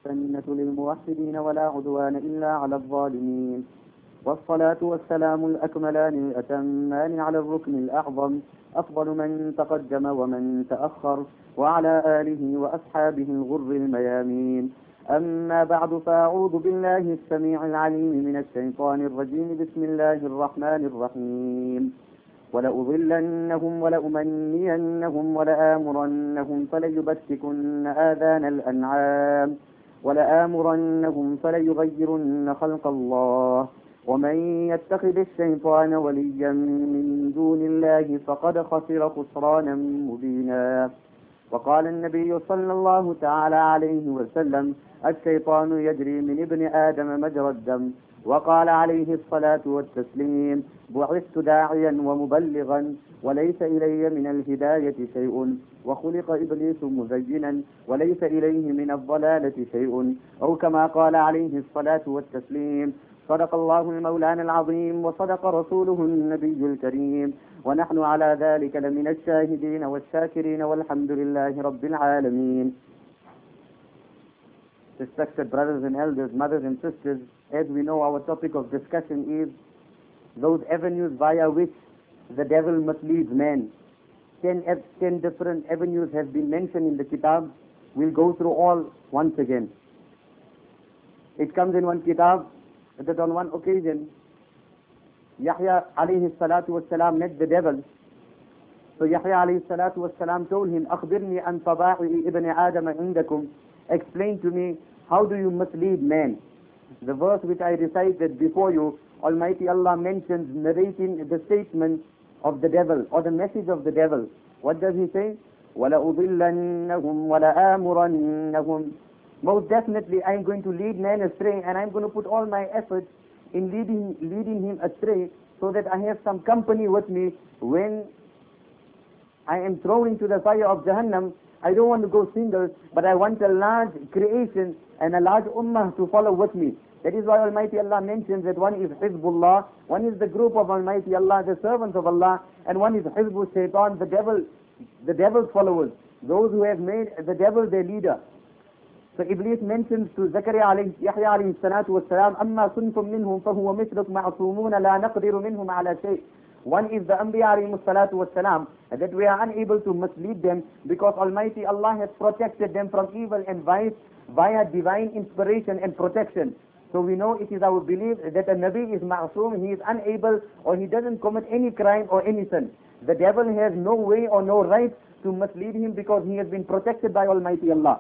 الجنة للموحدين ولا عدوان إلا على الظالمين. والصلاة والسلام الأكملان الأتمان على الركن الأعظم أفضل من تقدم ومن تأخر وعلى آله وأصحابه الغر الميامين. أما بعد فأعوذ بالله السميع العليم من الشيطان الرجيم. بسم الله الرحمن الرحيم. ولأضلنهم ولأمنينهم ولآمرنهم فليبتكن آذان الأنعام ولآمرنهم فليغيرن خلق الله ومن يتخذ الشيطان وليا من دون الله فقد خسر خسرانا مبينا. وقال النبي صلى الله تعالى عليه وسلم: الشيطان يجري من ابن آدم مجرى الدم. وقال عليه الصلاة والتسليم: بعثت داعيا ومبلغا وليس إلي من الهداية شيء وخلق إبليس مزينا وليس إليه من الضلالة شيء، أو كما قال عليه الصلاة والتسليم. صدق الله المولان العظيم وصدق رسوله النبي الكريم، ونحن على ذلك لمن الشاهدين والشاكرين والحمد لله رب العالمين. Respected brothers and elders, mothers and sisters, as we know, our topic of discussion is those avenues via which the devil misleads man. 10 different avenues have been mentioned in the kitab. We'll go through all once again. It comes in one kitab that on one occasion Yahya alayhi salatu wassalam met the devil. So Yahya alayhi salatu wassalam told him, أخبرني عن طبائع ابن آدم عندكم. Explain to me, how do you mislead man? The verse which I recited before you, Almighty Allah mentions, narrating the statement of the devil or the message of the devil. What does he say? وَلَأُضِلَّنَّهُمْ وَلَآمُرَنَّهُمْ. Most definitely I am going to lead man astray, and I am going to put all my efforts in leading him astray, so that I have some company with me when I am thrown into the fire of Jahannam. I don't want to go single, but I want a large creation and a large ummah to follow with me. That is why Almighty Allah mentions that one is Hizbullah, one is the group of Almighty Allah, the servants of Allah, and one is Hizbul Shaitan, the devil's followers, those who have made the devil their leader. So Iblis mentions to Yahya alayhi salatu wassalam, أَمَّا صُنْفٌ مِّنْهُمْ فَهُوَ مِثْلُكْ مَعْصُومُونَ لَا نَقْدِرُ مِنْهُمْ عَلَى شَيْءٍ. One is the Anbiya alayhi salatu wassalam, that we are unable to mislead them because Almighty Allah has protected them from evil and vice via divine inspiration and protection. So we know, it is our belief that a Nabi is ma'soom, he is unable or he doesn't commit any crime or any sin. The devil has no way or no right to mislead him because he has been protected by Almighty Allah.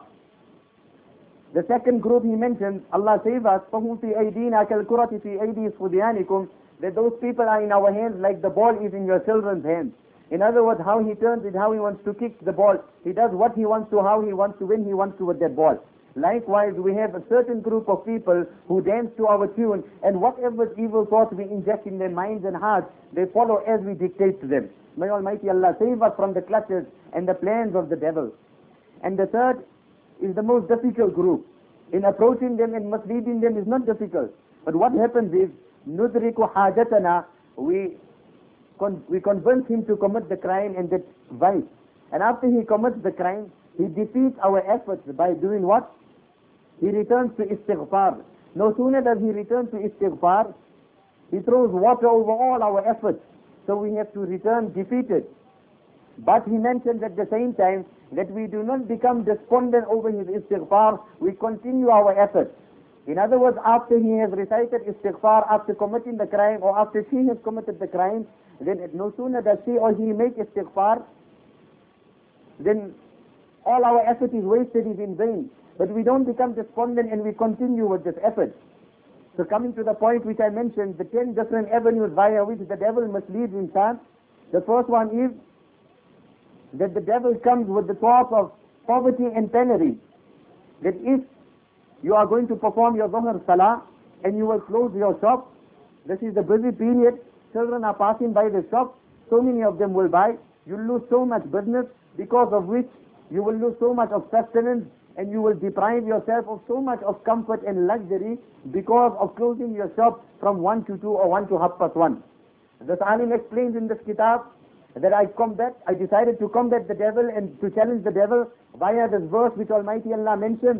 The second group he mentions, Allah save us, فَهُمْ فِي أَيْدِينَا كَالْكُرَةِ فِي أَيْدِي صُبْيَانِكُمْ, that those people are in our hands like the ball is in your children's hands. In other words, how he turns it, how he wants to kick the ball. He does what he wants to, how he wants to, when he wants to with that ball. Likewise, we have a certain group of people who dance to our tune, and whatever evil thoughts we inject in their minds and hearts, they follow as we dictate to them. May Almighty Allah save us from the clutches and the plans of the devil. And the third is the most difficult group. In approaching them and misleading them is not difficult. But what happens is, nudriku hajatana, we convince him to commit the crime and that vice. And after he commits the crime, he defeats our efforts by doing what? He returns to istighfar. No sooner does he return to istighfar, he throws water over all our efforts. So we have to return defeated. But he mentions at the same time that we do not become despondent over his istighfar, we continue our efforts. In other words, after he has recited istighfar, after committing the crime, or after she has committed the crime, then no sooner does she or he make istighfar, then all our effort is wasted, is in vain. But we don't become despondent and we continue with this effort. So coming to the point which I mentioned, the 10 different avenues via which the devil misleads insan. The first one is that the devil comes with the thought of poverty and penury. That if you are going to perform your Dhuhr Salah and you will close your shop, this is the busy period, children are passing by the shop, so many of them will buy, you lose so much business, because of which you will lose so much of sustenance, and you will deprive yourself of so much of comfort and luxury because of closing your shop from 1 to 2 or 1 to 1:30. The Alim explains in this kitab that I decided to combat the devil and to challenge the devil via this verse which Almighty Allah mentioned,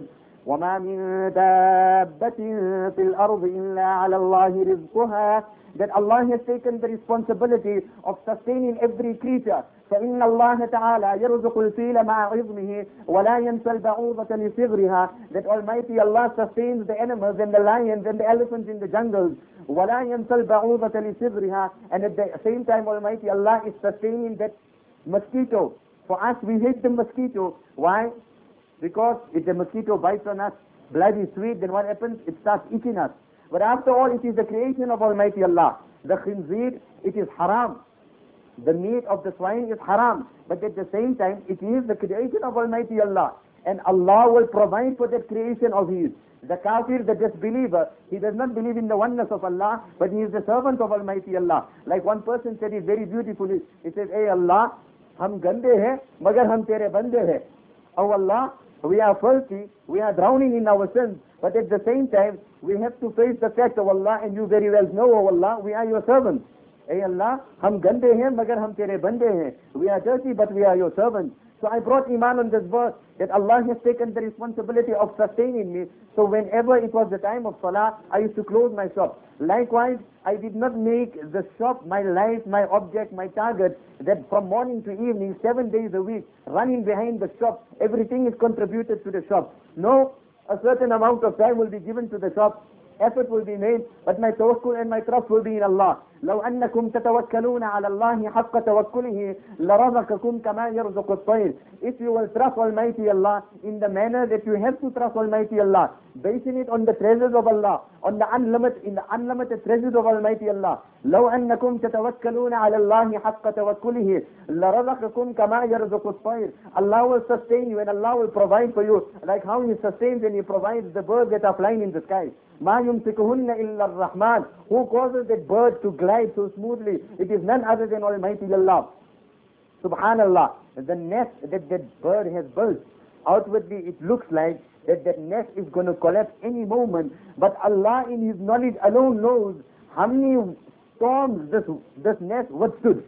وَمَا مِن دَابَّةٍ فِي الْأَرْضِ إِلَّا عَلَى اللَّهِ رِزْقُهَا, that Allah has taken the responsibility of sustaining every creature. فإن الله تعالى يرزق الفيل مع عظمه ولا ينسى البعوضة لصغرها, that Almighty Allah sustains the animals and the lions and the elephants in the jungles. ولا ينسى البعوضة لصغرها, and at the same time Almighty Allah is sustaining that mosquito. For us, we hate the mosquito. Why? Because if the mosquito bites on us, blood is sweet, then what happens? It starts eating us. But after all, it is the creation of Almighty Allah. The khinzir, it is haram. The meat of the swine is haram. But at the same time, it is the creation of Almighty Allah. And Allah will provide for that creation of His. The kafir, the disbeliever, he does not believe in the oneness of Allah, but he is the servant of Almighty Allah. Like one person said it very beautifully. He says, "Hey Allah, hum gande hai, magar hum tere bande hai." Oh Allah, we are filthy, we are drowning in our sins, but at the same time, we have to face the fact of Allah, and you very well know, oh Allah, we are your servants. Hey Allah, hum gande hain, magar hum tere bande hain. We are dirty, but we are your servants. So I brought iman on this verse, that Allah has taken the responsibility of sustaining me. So whenever it was the time of salah, I used to close my shop. Likewise, I did not make the shop my life, my object, my target, that from morning to evening, 7 days a week, running behind the shop, everything is contributed to the shop. No, a certain amount of time will be given to the shop. Effort will be made, but my tawakkul and my trust will be in Allah. لو أنكم تتوكلون على الله حق توكله لرزقكم كما يرزق الطير. If you will trust Almighty Allah in the manner that you have to trust Almighty Allah, basing it on the treasures of Allah, on the unlimited treasures of Almighty Allah. لو أنكم تتوكلون على الله حق توكله لرزقكم كما يرزق الطير. Allah will sustain you and Allah will provide for you like how He sustains and He provides the birds that are flying in the sky. ما يمسكهن إلا الرحمن. Who causes that bird to glide so smoothly? It is none other than Almighty Allah. Subhanallah. The nest that bird has built, outwardly it looks like that nest is going to collapse any moment. But Allah in His knowledge alone knows how many storms this nest withstood.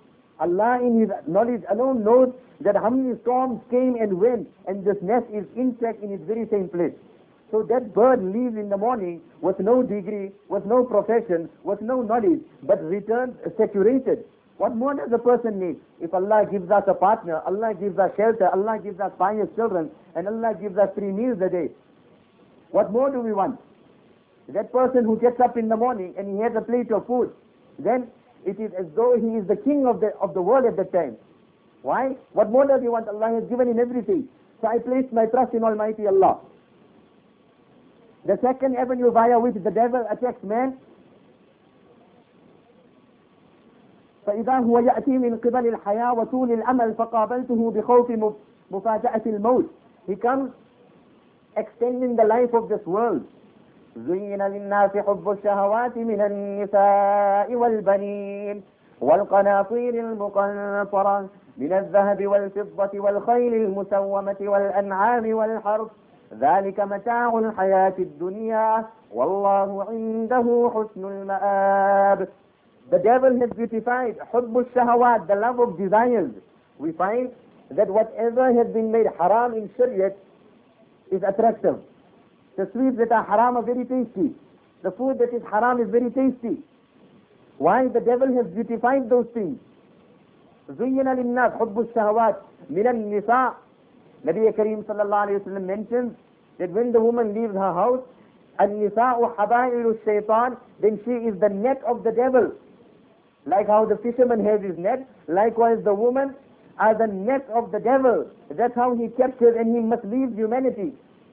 Allah in His knowledge alone knows that how many storms came and went, and this nest is intact in its very same place. So that bird leaves in the morning with no degree, with no profession, with no knowledge, but returns saturated. What more does a person need? If Allah gives us a partner, Allah gives us shelter, Allah gives us pious children, and Allah gives us 3 meals a day, what more do we want? That person who gets up in the morning and he has a plate of food, then it is as though he is the king of the world at that time. Why? What more does he want? Allah has given him everything. So I place my trust in Almighty Allah. The second avenue via which the devil attacks man, فإذا هو يأتي من قبل الحياة وطول الأمل فقابلته بخوف مفاجأة الموت. He comes extending the life of this world. زين للناس حب الشهوات من النساء والبنين والقناطير المقنطرة من الذهب والفضة والخيل المسومة والأنعام والحرث ذلك متاع الحياة الدنيا والله عنده حسن المآب. The devil has beautified حب الشهوات, the love of desires. We find that whatever has been made haram in Shariah is attractive. The sweets that are haram are very tasty. The food that is haram is very tasty. Why? The devil has beautified those things. زين للناس حب الشهوات من النساء. Nabi Kareem sallallahu alayhi wa sallam mentions that when the woman leaves her house, النساء حبائل الشيطان, then she is the net of the devil. Like how the fisherman has his net, likewise the woman are the net of the devil. That's how he captures and he misleads humanity.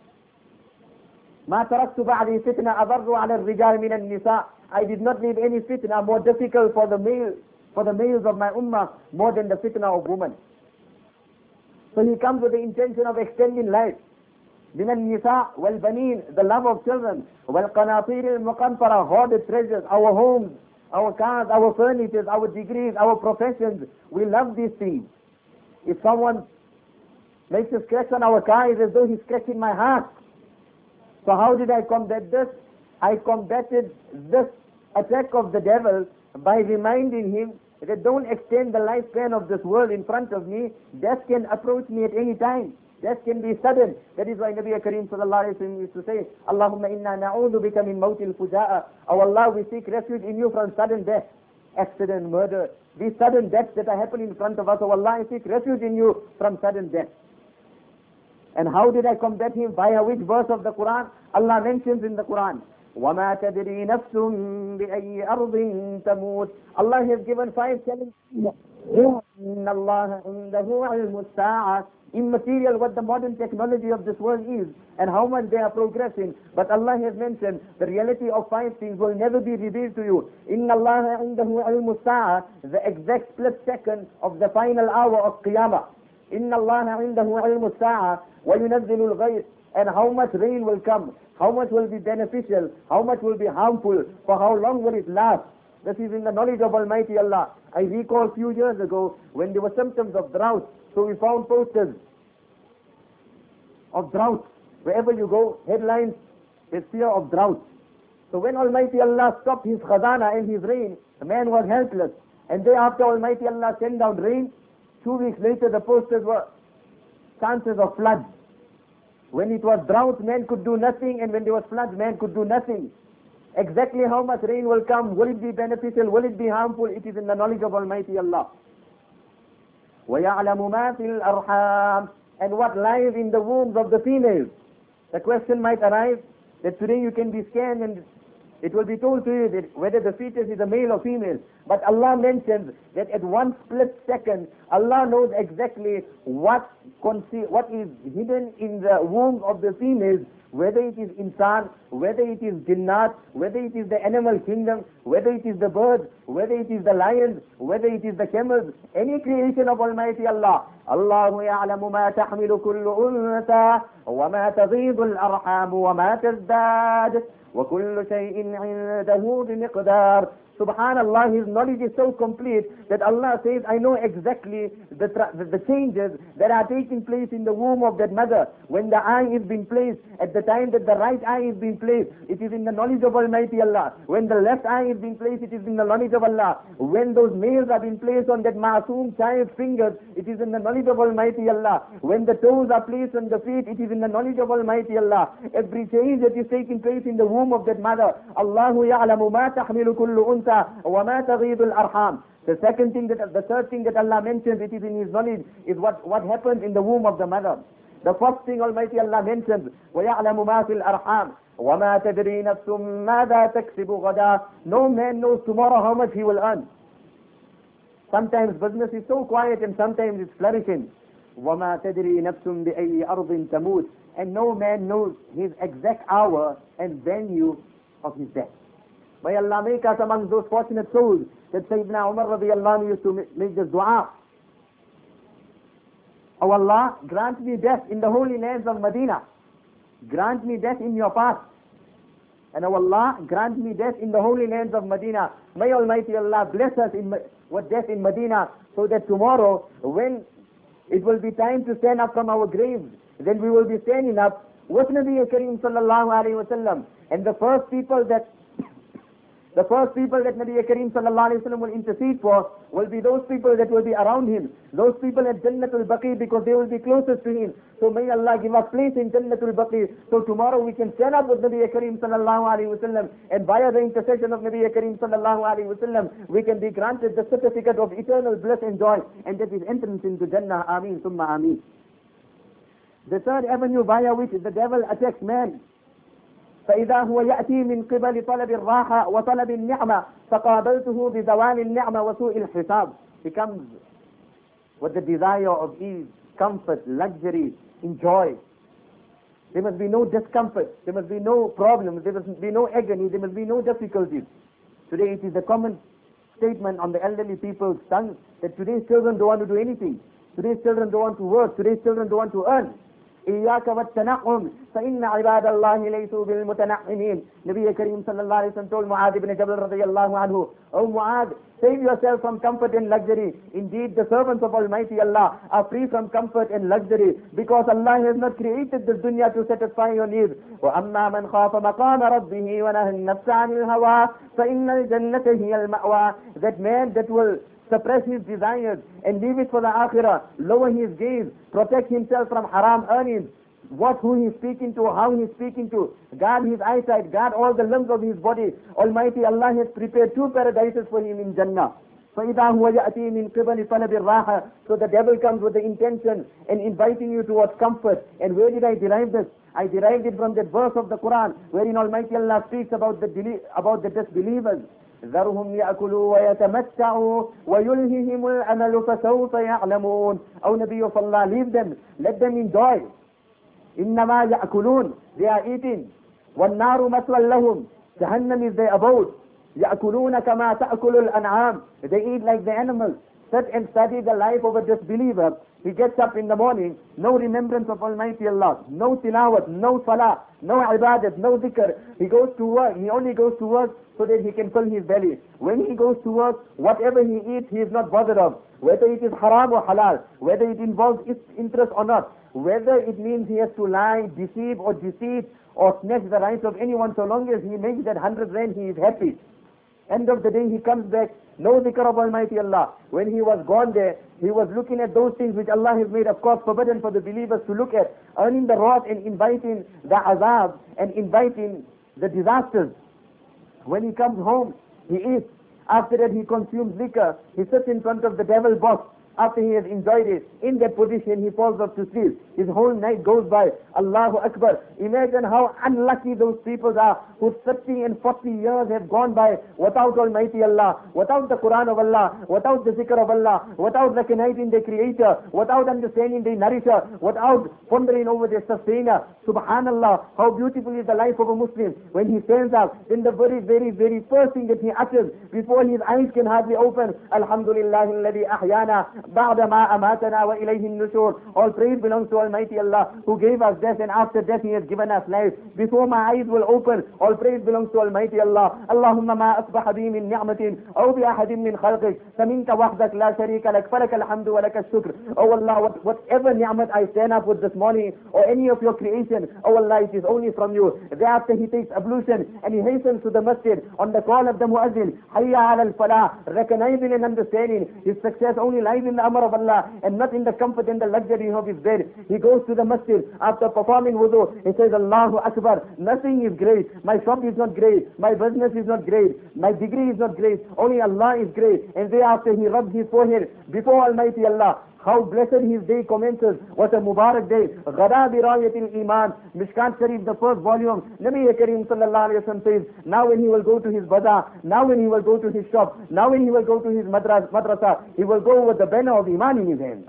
ما تركت بعدي فتنة أضر على الرجال من النساء. I did not leave any fitna more difficult for the males of my ummah more than the fitna of women. So he comes with the intention of extending life. من النساء والبنين, the love of children. والقناطير المقنطرة, hoarded treasures, our homes, our cars, our furnitures, our degrees, our professions. We love these things. If someone makes a scratch on our car, it's as though he's scratching my heart. So how did I combat this? I combated this attack of the devil by reminding him that don't extend the lifespan of this world in front of me. Death can approach me at any time. Death can be sudden. That is why Nabi Kareem sallallahu alayhi wa sallam used to say, Allahumma inna na'udhu bika min mawtil fuja'a. Oh Allah, we seek refuge in you from sudden death, accident, murder, these sudden deaths that are happening in front of us. Oh Allah, I seek refuge in you from sudden death. And how did I combat him? Via which verse of the Quran? Allah mentions in the Quran, وَمَا تَدْرِي نَفْسٌ بِأَيِّ أَرْضٍ تَمُوتُ. Allah has given 5 challenges. إِنَّ اللَّهَ عِنْدَهُ عِلْمُ السَّاعَةِ. Immaterial what the modern technology of this world is and how much they are progressing. But Allah has mentioned the reality of 5 things will never be revealed to you. إِنَّ اللَّهَ عِنْدَهُ عِلْمُ السَّاعَةِ. The exact split second of the final hour of Qiyamah. إِنَّ اللَّهَ عِنْدَهُ عِلْمُ السَّاعَةِ وَيُنَزِّلُ الْغَيْثَ. And how much rain will come, how much will be beneficial, how much will be harmful, for how long will it last. This is in the knowledge of Almighty Allah. I recall a few years ago when there were symptoms of drought, so we found posters of drought. Wherever you go, headlines, is fear of drought. So when Almighty Allah stopped His khazana and His rain, the man was helpless. And thereafter Almighty Allah sent down rain. 2 weeks later the posters were chances of flood. When it was drought, man could do nothing, and when there was flood, man could do nothing. Exactly how much rain will come, will it be beneficial, will it be harmful, it is in the knowledge of Almighty Allah. وَيَعْلَمُ مَا فِي الْأَرْحَامِ. And what lies in the wombs of the females. The question might arise that today you can be scanned and it will be told to you that whether the fetus is a male or female. But Allah mentions that at one split second, Allah knows exactly what is hidden in the womb of the females, whether it is insan, whether it is jinnat, whether it is the animal kingdom, whether it is the birds, whether it is the lions, whether it is the camels, any creation of Almighty Allah. Allahu ya'lamu ma tahmilu kullu untha, wa ma taghidu al-arham, wa ma tazdad. وَكُلُّ شَيْءٍ عِنْدَهُ بِمِقْدَارٍ. Subhanallah, His knowledge is so complete that Allah says, I know exactly the changes that are taking place in the womb of that mother. When the eye is being placed, at the time that the right eye is being placed, it is in the knowledge of Almighty Allah. When the left eye is being placed, it is in the knowledge of Allah. When those nails are being placed on that masoom child's fingers, it is in the knowledge of Almighty Allah. When the toes are placed on the feet, it is in the knowledge of Almighty Allah. Every change that is taking place in the womb of that mother, Allahu ya'lamu ma tahmilu kullu unsa wa ma taghidu al-arham. The third thing that Allah mentions, it is in His knowledge, is what happens in the womb of the mother. The first thing Almighty Allah mentions, وَيَعْلَمُ مَا فِي الْأَرْحَامِ وَمَا تَدْرِي نَفْسٌ مَاذَا تَكْسِبُ غَدًا. No man knows tomorrow how much he will earn. Sometimes business is so quiet and sometimes it's flourishing. وَمَا تَدْرِي نَفْسٌ بِأَيِّ أَرْضٍ تَمُوتُ. And no man knows his exact hour and venue of his death. May Allah make us among those fortunate souls that Sayyidina Umar radiallahu anhu used to make this dua. Oh Allah, grant me death in the holy lands of Medina. Grant me death in your path. And oh Allah, grant me death in the holy lands of Medina. May Almighty Allah bless us with death in Medina, so that tomorrow, when it will be time to stand up from our graves, then we will be standing up with Nabi Kareem sallallahu alayhi wa sallam. And the first people that Nabi Kareem sallallahu alayhi wa sallam will intercede for will be those people that will be around him. Those people at Jannatul Baqi, because they will be closest to him. So may Allah give us place in Jannatul Baqi, so tomorrow we can stand up with Nabi Kareem sallallahu alayhi wa sallam, and via the intercession of Nabi Kareem sallallahu alayhi wa sallam, we can be granted the certificate of eternal bliss and joy, and that is entrance into Jannah. Ameen, summa ameen. The third avenue via which the devil attacks man, فإذا هو يأتي من قبل طلب الراحة وطلب النعمة فقابلته بزوال النعمة وسوء الحساب. He comes with the desire of ease, comfort, luxury, enjoy. There must be no discomfort, there must be no problems, there must be no agony, there must be no difficulties. Today it is a common statement on the elderly people's tongue that today's children don't want to do anything. Today's children don't want to work. Today's children don't want to earn. إِيَّاكَ وَالتَّنَعُّمْ فَإِنَّ عِبَادَ اللَّهِ لَيْسُوا بِالْمُتَنَعِّمِينَ. Nabi Kareem sallallahu alayhi wa sallam told Mu'adh ibn Jabal radiyallahu anhu, O Mu'adh, save yourself from comfort and luxury. Indeed, the servants of Almighty Allah are free from comfort and luxury, because Allah has not created this dunya to satisfy your needs. وَأَمَّا مَنْ خَافَ مَقَامَ رَبِّهِ وَنَهَى النَّفْسَ عَنِ الْهَوَىٰ فَإِنَّ الْجَنَّةَ هِيَ الْمَأْوَىٰ. That man that will suppress his desires, and leave it for the akhirah, lower his gaze, protect himself from haram earnings, watch who he's speaking to, how he's speaking to, guard his eyesight, guard all the limbs of his body. Almighty Allah has prepared 2 paradises for him in Jannah. فَإِذَا هُوَ يَأْتِي مِنْ قِبَلِ طَلَبِ الرَّاحَةِ. So the devil comes with the intention and inviting you towards comfort. And where did I derive this? I derived it from that verse of the Quran wherein Almighty Allah speaks about the disbelievers. ذَرْهُمْ يَأْكُلُوا وَيَتَمَتَّعُوا وَيُلْهِهِمُ الْأَمَلُ فَسَوْفَ يَعْلَمُونَ. O Nabi of Allah, leave them, let them enjoy. إِنَّمَا يَأْكُلُونَ. They are eating. وَالنَّارُ مَثْوًى لَهُمْ. Jahannam is their abode. يَأْكُلُونَ كَمَا تَأْكُلُ الْأَنْعَامِ. They eat like the animals. Sit and study the life of a disbeliever. He gets up in the morning, no remembrance of Almighty Allah, no tilawat, no salah, no ibadat, no dhikr. He goes to work, he only goes to work so that he can fill his belly. When he goes to work, whatever he eats, he is not bothered of. Whether it is haram or halal, whether it involves interest or not, whether it means he has to lie, deceive or deceit or snatch the rights of anyone, so long as he makes that 100 rand, he is happy. End of the day, he comes back, no dhikr of Almighty Allah. When he was gone there, he was looking at those things which Allah has made, of course, forbidden for the believers to look at, earning the wrath and inviting the azab and inviting the disasters. When he comes home, he eats. After that, he consumes liquor. He sits in front of the devil box. After he has enjoyed it, in that position he falls off to sleep. His whole night goes by. Allahu Akbar. Imagine how unlucky those people are who 30 and 40 years have gone by without Almighty Allah, without the Quran of Allah, without the zikr of Allah, without recognizing their Creator, without understanding their Nourisher, without pondering over their Sustainer. Subhanallah, how beautiful is the life of a Muslim. When he stands up, then the very, very, very first thing that he utters before his eyes can hardly open, Alhamdulillah alladhi ahyana ba'da ma amatana wa ilayhi nushur. All praise belongs to Almighty Allah who gave us death, and after death he has given us life. Before my eyes will open, all praise belongs to Almighty Allah. Allahumma ma asbaha bi min ni'matin aw bi ahadin min khalqik faminka wahdak la sharika lak falaka alhamdu wa laka shukr. Oh Allah, whatever ni'mat I stand up with this morning or any of your creation, oh Allah, it is only from you. Thereafter he takes ablution and he hastens to the masjid on the call of the muazzin, hayya ala al-falah, recognizing and understanding his success only lies in the amr of Allah and not in the comfort and the luxury of his bed. He goes to the masjid after performing wudu. He says, Allahu Akbar, nothing is great. My shop is not great. My business is not great. My degree is not great. Only Allah is great. And thereafter he rubs his forehead before Almighty Allah. How blessed his day commences. What a Mubarak day. Ghada bi rayatil iman. Mishkat Sharif, the first volume. Nabi Kareem sallallahu alayhi wa sallam says, now when he will go to his bazaar, now when he will go to his shop, now when he will go to his madrasa, he will go with the banner of Iman in his hand.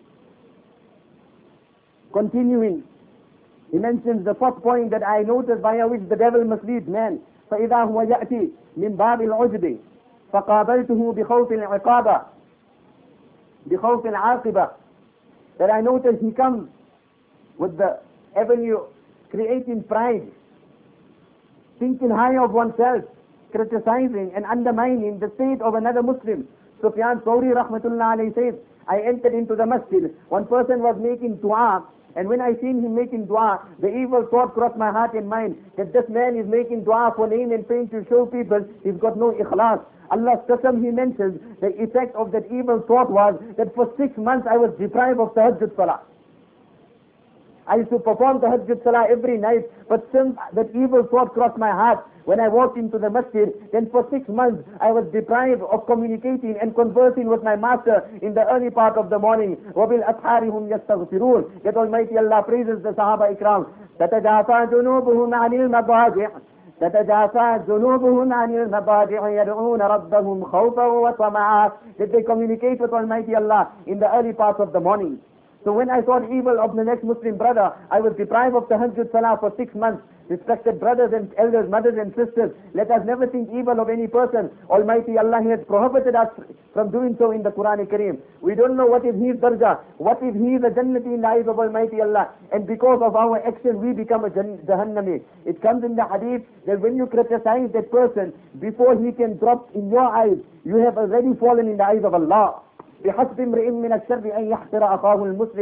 Continuing, he mentions the fourth point that I noticed via which the devil misleads man. فَإِذَا هُوَ يَأْتِي مِنْ بَابِ الْعُجْبِ فَقَابَلْتُهُ بِخَوْفِ الْعِقَابَةِ بِخَوْفِ الْعَاقِبَةِ. That I notice he comes with the avenue creating pride, thinking high of oneself, criticizing and undermining the state of another Muslim. Sufyan Thawri rahmatullah alayhi says, I entered into the masjid. One person was making dua, and when I seen him making dua, the evil thought crossed my heart and mind that this man is making dua for name and fame to show people he's got no ikhlas. Allah's qasam, he mentions the effect of that evil thought was that for 6 months I was deprived of tahajjud salah. I used to perform tahajjud salah every night, but since that evil thought crossed my heart, when I walked into the masjid, then for 6 months I was deprived of communicating and conversing with my master in the early part of the morning. وَبِالْأَسْحَارِ هُمْ يَسْتَغْفِرُونَ. That Almighty Allah praises the Sahaba Ikram. تَتَجَافَى جُنُوبُهُمْ عَنِ الْمَضَاجِعِ تتجافى جنوبهم عن المضاجع يدعون ربهم خوفا وطمعا. That they communicate with Almighty Allah in the early parts of the morning. So when I thought evil of the next Muslim brother, I was deprived of tahajjud salah for 6 months. Respected brothers and elders, mothers and sisters, let us never think evil of any person. Almighty Allah has prohibited us from doing so in the Quran Kareem. We don't know what is his darjah, what if he is a Jannati in the eyes of Almighty Allah, and because of our action we become a Jahannami. It comes in the hadith that when you criticize that person, before he can drop in your eyes, you have already fallen in the eyes of Allah. بحسب امرئ من الشر أن يحقر أخاه المسلم.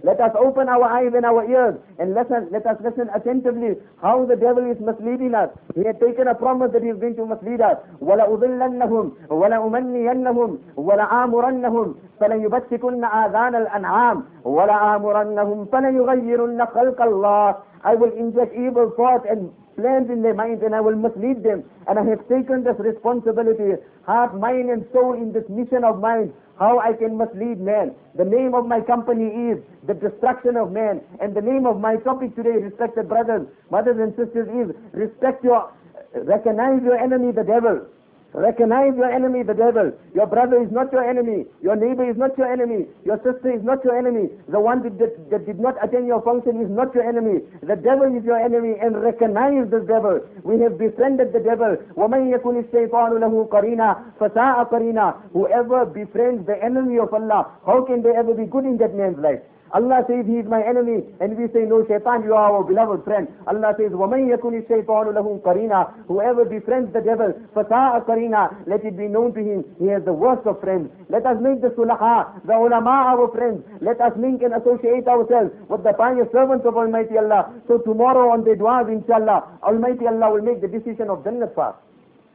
Let us open our eyes and our ears and let us listen attentively how the devil is misleading us. He had taken a promise that he is going to mislead us. وَلَأُضِلَّنَّهُمْ وَلَأُمَنِّيَنَّهُمْ وَلَآمُرَنَّهُمْ فَلَيُبَتِّكُنَّ آذَانَ الْأَنْعَامِ وَلَآمُرَنَّهُمْ فَلَيُغَيِّرُنَّ خَلْقَ اللَّهِ. I will inject evil thoughts and plans in their minds and I will mislead them. And I have taken this responsibility, heart, mind and soul, in this mission of mine, how I can mislead man. The name of my company is the destruction of man. And the name of my topic today, respected brothers, mothers and sisters, is recognize your enemy, the devil. Recognize your enemy, the devil. Your brother is not your enemy. Your neighbor is not your enemy. Your sister is not your enemy. The one that did not attend your function is not your enemy. The devil is your enemy, and recognize this devil. We have befriended the devil. وَمَنْ يَكُنِ الشَّيْطَانُ لَهُ قَرِينًا فَسَاءَ قَرِينًا. Whoever befriends the enemy of Allah, how can there ever be good in that man's life? Allah says he is my enemy, and we say, no, Shaitan, you are our beloved friend. Allah says, وَمَنْ يَكُنِ الشَّيْطَانُ لَهُ قَرِينًا. Whoever befriends the devil, فَسَاءَ قَرِينًا. Let it be known to him, he has the worst of friends. Let us make the sulaha, the ulama, our friends. Let us link and associate ourselves with the pious servants of Almighty Allah. So tomorrow on the du'as, inshallah, Almighty Allah will make the decision of Jannat for us.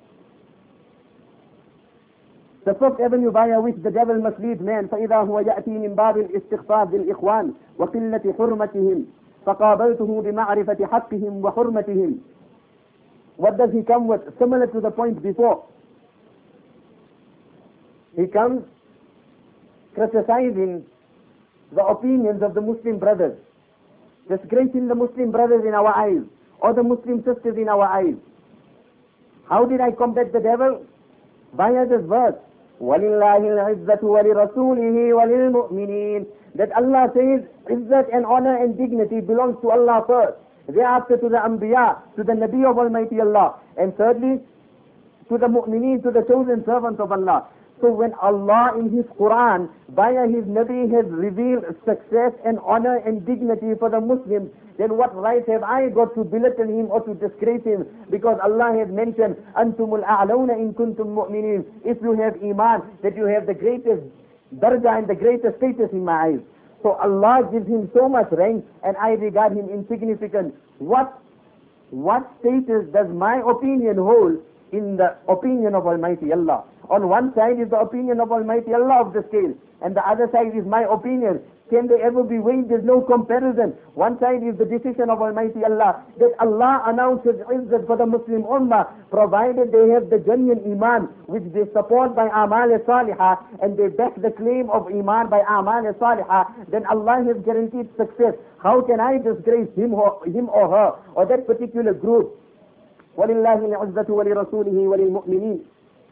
The first avenue via which the devil misleads man, فَإِذَا هُوَ يَأْتِي مِنْ بَابِ الْإِسْتِخْفَافِ بِالْإِخْوَانِ وَقِلَّةِ حُرْمَتِهِمْ فَقَابَلْتُهُ بِمَعْرِفَةِ حَقِّهِمْ وَحُرْمَتِهِمْ. What does he come with? Similar to the point before. He comes criticizing the opinions of the Muslim brothers, disgracing the Muslim brothers in our eyes, or the Muslim sisters in our eyes. How did I combat the devil? Via this verse, وَلِلَّهِ الْعِزَّةُ وَلِرَسُولِهِ وَلِلْمُؤْمِنِينَ. That Allah says, izzat and honor and dignity belongs to Allah first. Thereafter to the Anbiya, to the Nabi of Almighty Allah. And thirdly, to the mu'mineen, to the chosen servants of Allah. So when Allah in His Quran, via His Nabi, has revealed success and honor and dignity for the Muslims, then what right have I got to belittle him or to disgrace him? Because Allah has mentioned, أَنْتُمُ الْأَعْلَوْنَ إِن كُنْتُم مُؤْمِنِينَ. If you have iman, that you have the greatest darja and the greatest status in my eyes. So Allah gives him so much rank and I regard him insignificant. What status does my opinion hold in the opinion of Almighty Allah? On one side is the opinion of Almighty Allah of the scale, and the other side is my opinion. Can they ever be weighed? There's no comparison. One side is the decision of Almighty Allah, that Allah announces izzat for the Muslim Ummah, provided they have the genuine iman, which they support by amal salihah, and they back the claim of iman by amal salihah, then Allah has guaranteed success. How can I disgrace him or her, or that particular group? وَلِلَّهِ الْعِزَّةُ وَلِرَسُولِهِ وَلِلْمُؤْمِنِينَ.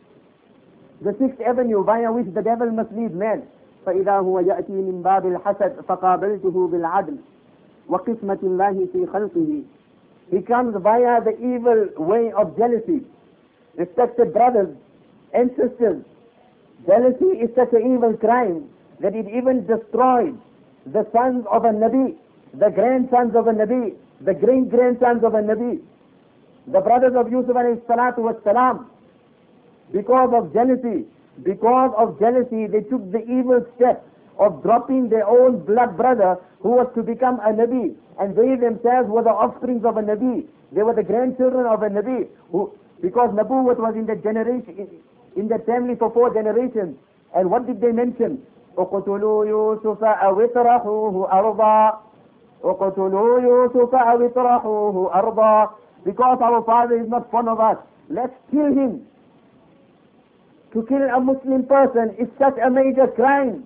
The sixth avenue via which the devil misleads man, فإذا هو يأتي من باب الحسد فقابلته بالعدل وقسمة الله في خلقه. He comes via the evil way of jealousy. Respected brothers and sisters, jealousy is such an evil crime that it even destroyed the sons of a Nabi, the grandsons of a Nabi, the great-grandsons of a Nabi. The brothers of Yusuf alayhi salatu was salam, because of jealousy, they took the evil step of dropping their own blood brother who was to become a Nabi, and they themselves were the offsprings of a Nabi. They were the grandchildren of a Nabi, because Nabuwwat was in that generation, in that family for 4 generations. And what did they mention? اقتلوا يوسف أو اطرحوه أرضا. اقتلوا يوسف أو اطرحوه أرضا. Because our father is not fond of us, let's kill him. To kill a Muslim person is such a major crime.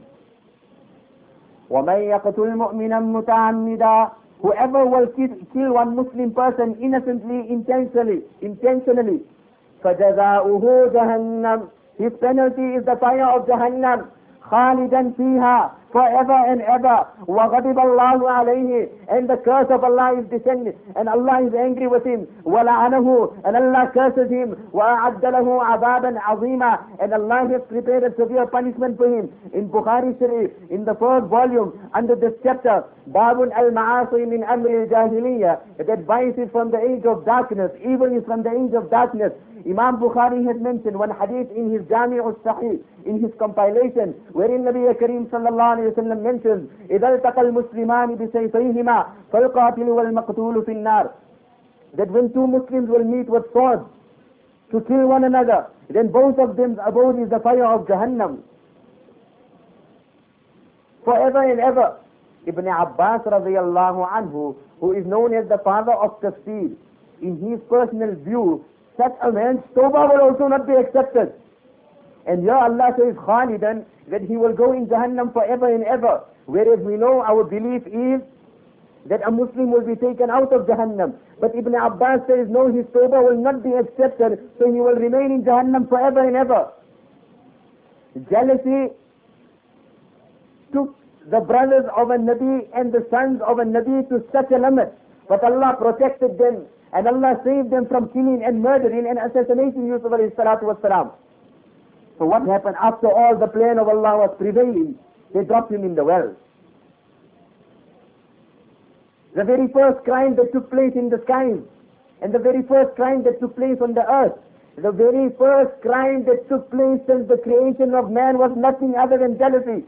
وَمَنْ يَقْتُلْ مُؤْمِنًا مُتَعَمِّدًا. Whoever will kill one Muslim person innocently, intentionally, فَجَزَاؤُهُ جَهَنَّمْ. His penalty is the fire of Jahannam. خَالِدًا فِيهَا. Forever and ever. وَغَضِبَ اللَّهُ عَلَيْهِ. And the curse of Allah is descending, and Allah is angry with him. وَلَعَنَهُ. And Allah curses him. وَأَعَدَّ لَهُ عَذَابًا عَظِيمًا. And Allah has prepared a severe punishment for him. In Bukhari Sharif, in the 1st volume, under this chapter, Babun al-Ma'asi min Amri al-Jahiliyyah, that vice is from the age of darkness, evil is from the age of darkness. Imam Bukhari has mentioned one hadith in his Jami' al-Sahih, in his compilation, wherein Nabi Kareem sallallahu alayhi wa sallam mentions, إِذَا الْتَقَى الْمُسْلِمَانِ بِسَيْفَيْهِمَا فَالْقَاتِلُ وَالْمَقْتُولُ فِي النَّارِ. That when two Muslims will meet with swords to kill one another, then both of them's abode is the fire of Jahannam, forever and ever. Ibn Abbas radiyallahu anhu, who is known as the father of tafsir, in his personal view, such a man's tawbah will also not be accepted. And here Allah says Khalidan, that he will go in Jahannam forever and ever. Whereas we know our belief is that a Muslim will be taken out of Jahannam. But Ibn Abbas says no, his tawbah will not be accepted, so he will remain in Jahannam forever and ever. Jealousy took the brothers of a Nabi and the sons of a Nabi to such a limit. But Allah protected them and Allah saved them from killing and murdering and assassinating Yusuf alayhi salatu wassalam. So what happened? After all the plan of Allah was prevailing, they dropped him in the well. The very first crime that took place in the skies, and the very first crime that took place on the earth, the very first crime that took place since the creation of man was nothing other than jealousy.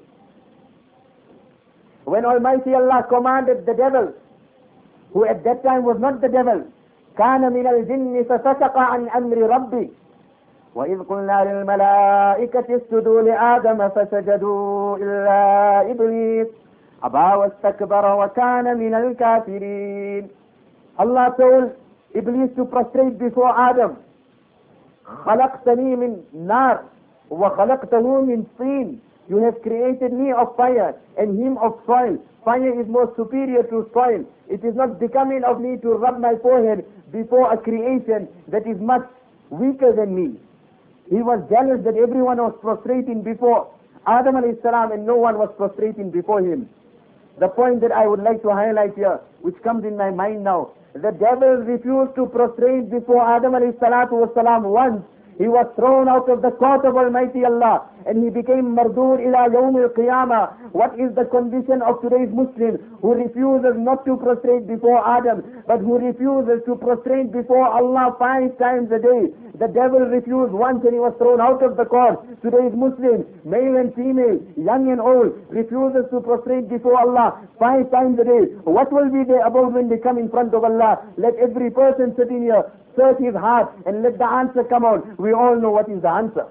When Almighty Allah commanded the devil, who at that time was not the devil, كَانَ مِنَ الْجِنِّ فَفَسَقَ عَنْ أَمْرِ رَبِّهِ وَإِذْ قُلْنَا لِلْمَلَائِكَةِ اسْجُدُوا لِآدَمَ فَسَجَدُوا إِلَّا إِبْلِيسَ أَبَى وَاسْتَكْبَرَ وَكَانَ مِنَ الْكَافِرِينَ. Allah told Iblis to prostrate before Adam. خَلَقْتَنِي مِنْ نَارٍ وَخَلَقْتَهُ مِنْ طِينٍ. You have created me of fire and him of soil. Fire is more superior to soil. It is not becoming of me to rub my forehead before a creation that is much weaker than me. He was jealous that everyone was prostrating before Adam alayhi salam and no one was prostrating before him. The point that I would like to highlight here, which comes in my mind now, the devil refused to prostrate before Adam alayhi salatu wasalam once. He was thrown out of the court of Almighty Allah and he became mardur ila yawm al-qiyamah. What is the condition of today's Muslim who refuses not to prostrate before Adam, but who refuses to prostrate before Allah 5 times a day? The devil refused once and he was thrown out of the court. Today's Muslim, male and female, young and old, refuses to prostrate before Allah 5 times a day. What will be their abode when they come in front of Allah? Let every person sitting here search his heart and let the answer come out. We all know what is the answer.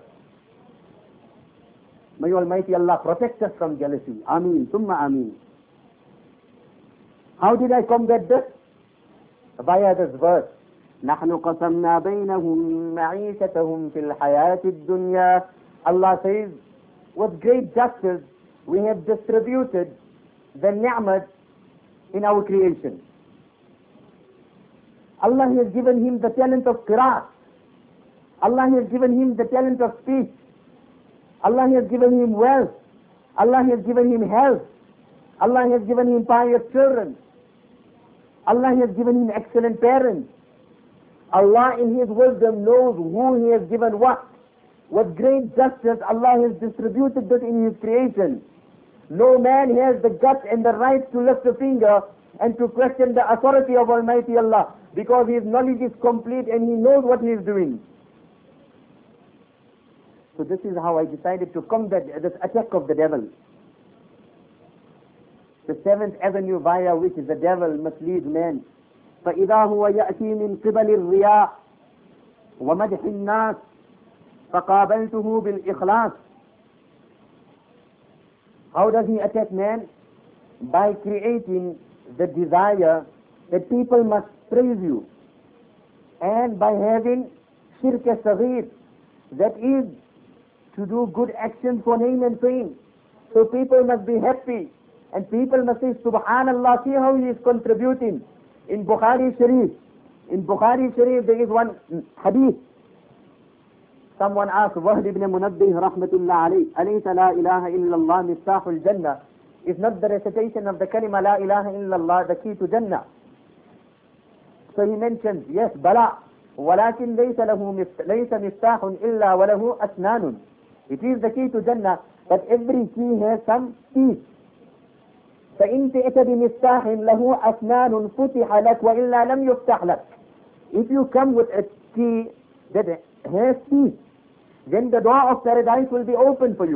May Almighty Allah protect us from jealousy. Ameen. Summa ameen. How did I combat this? Via this verse. نحن قسمنا بينهم معيشتهم في الحياة الدنيا. Allah says, with great justice we have distributed the ni'mat in our creation. Allah has given him the talent of qira'at. Allah has given him the talent of speech. Allah has given him wealth. Allah has given him health. Allah has given him pious children. Allah has given him excellent parents. Allah in his wisdom knows who he has given what. With great justice Allah has distributed this in his creation. No man has the guts and the right to lift a finger and to question the authority of Almighty Allah, because his knowledge is complete and he knows what he is doing. So this is how I decided to combat this attack of the devil. The 7th avenue via which the devil misleads man. فَإِذَا هُوَ يَأْتِي مِنْ قِبَلِ الرِّيَاءِ وَمَدْحِ النَّاسِ فَقَابَلْتُهُ بِالْإِخْلَاصِ. How does he attack man? By creating the desire that people must praise you, and by having shirk as-saghir, that is to do good actions for name and fame. So people must be happy and people must say Subhanallah, see how he is contributing. In Bukhari Sharif there is one hadith. Someone asked Wahd ibn Munabbih rahmatullah alayhi, alaysa la ilaha illallah miftahul jannah? Is not the recitation of the kalima la ilaha illallah the key to Jannah? So he mentions, yes, bala, walakin laysa miftahun illa wa lahu asnanun. It is the key to Jannah, but every key has some keys. فَإِن تِئْتَ بِمِفْتَاحٍ لَهُ أَسْنَانٌ فُتِحَ لَكَ وَإِلَّا لَمْ يُفْتَحْ لَكَ. If you come with a key that has teeth, then the door of paradise will be open for you.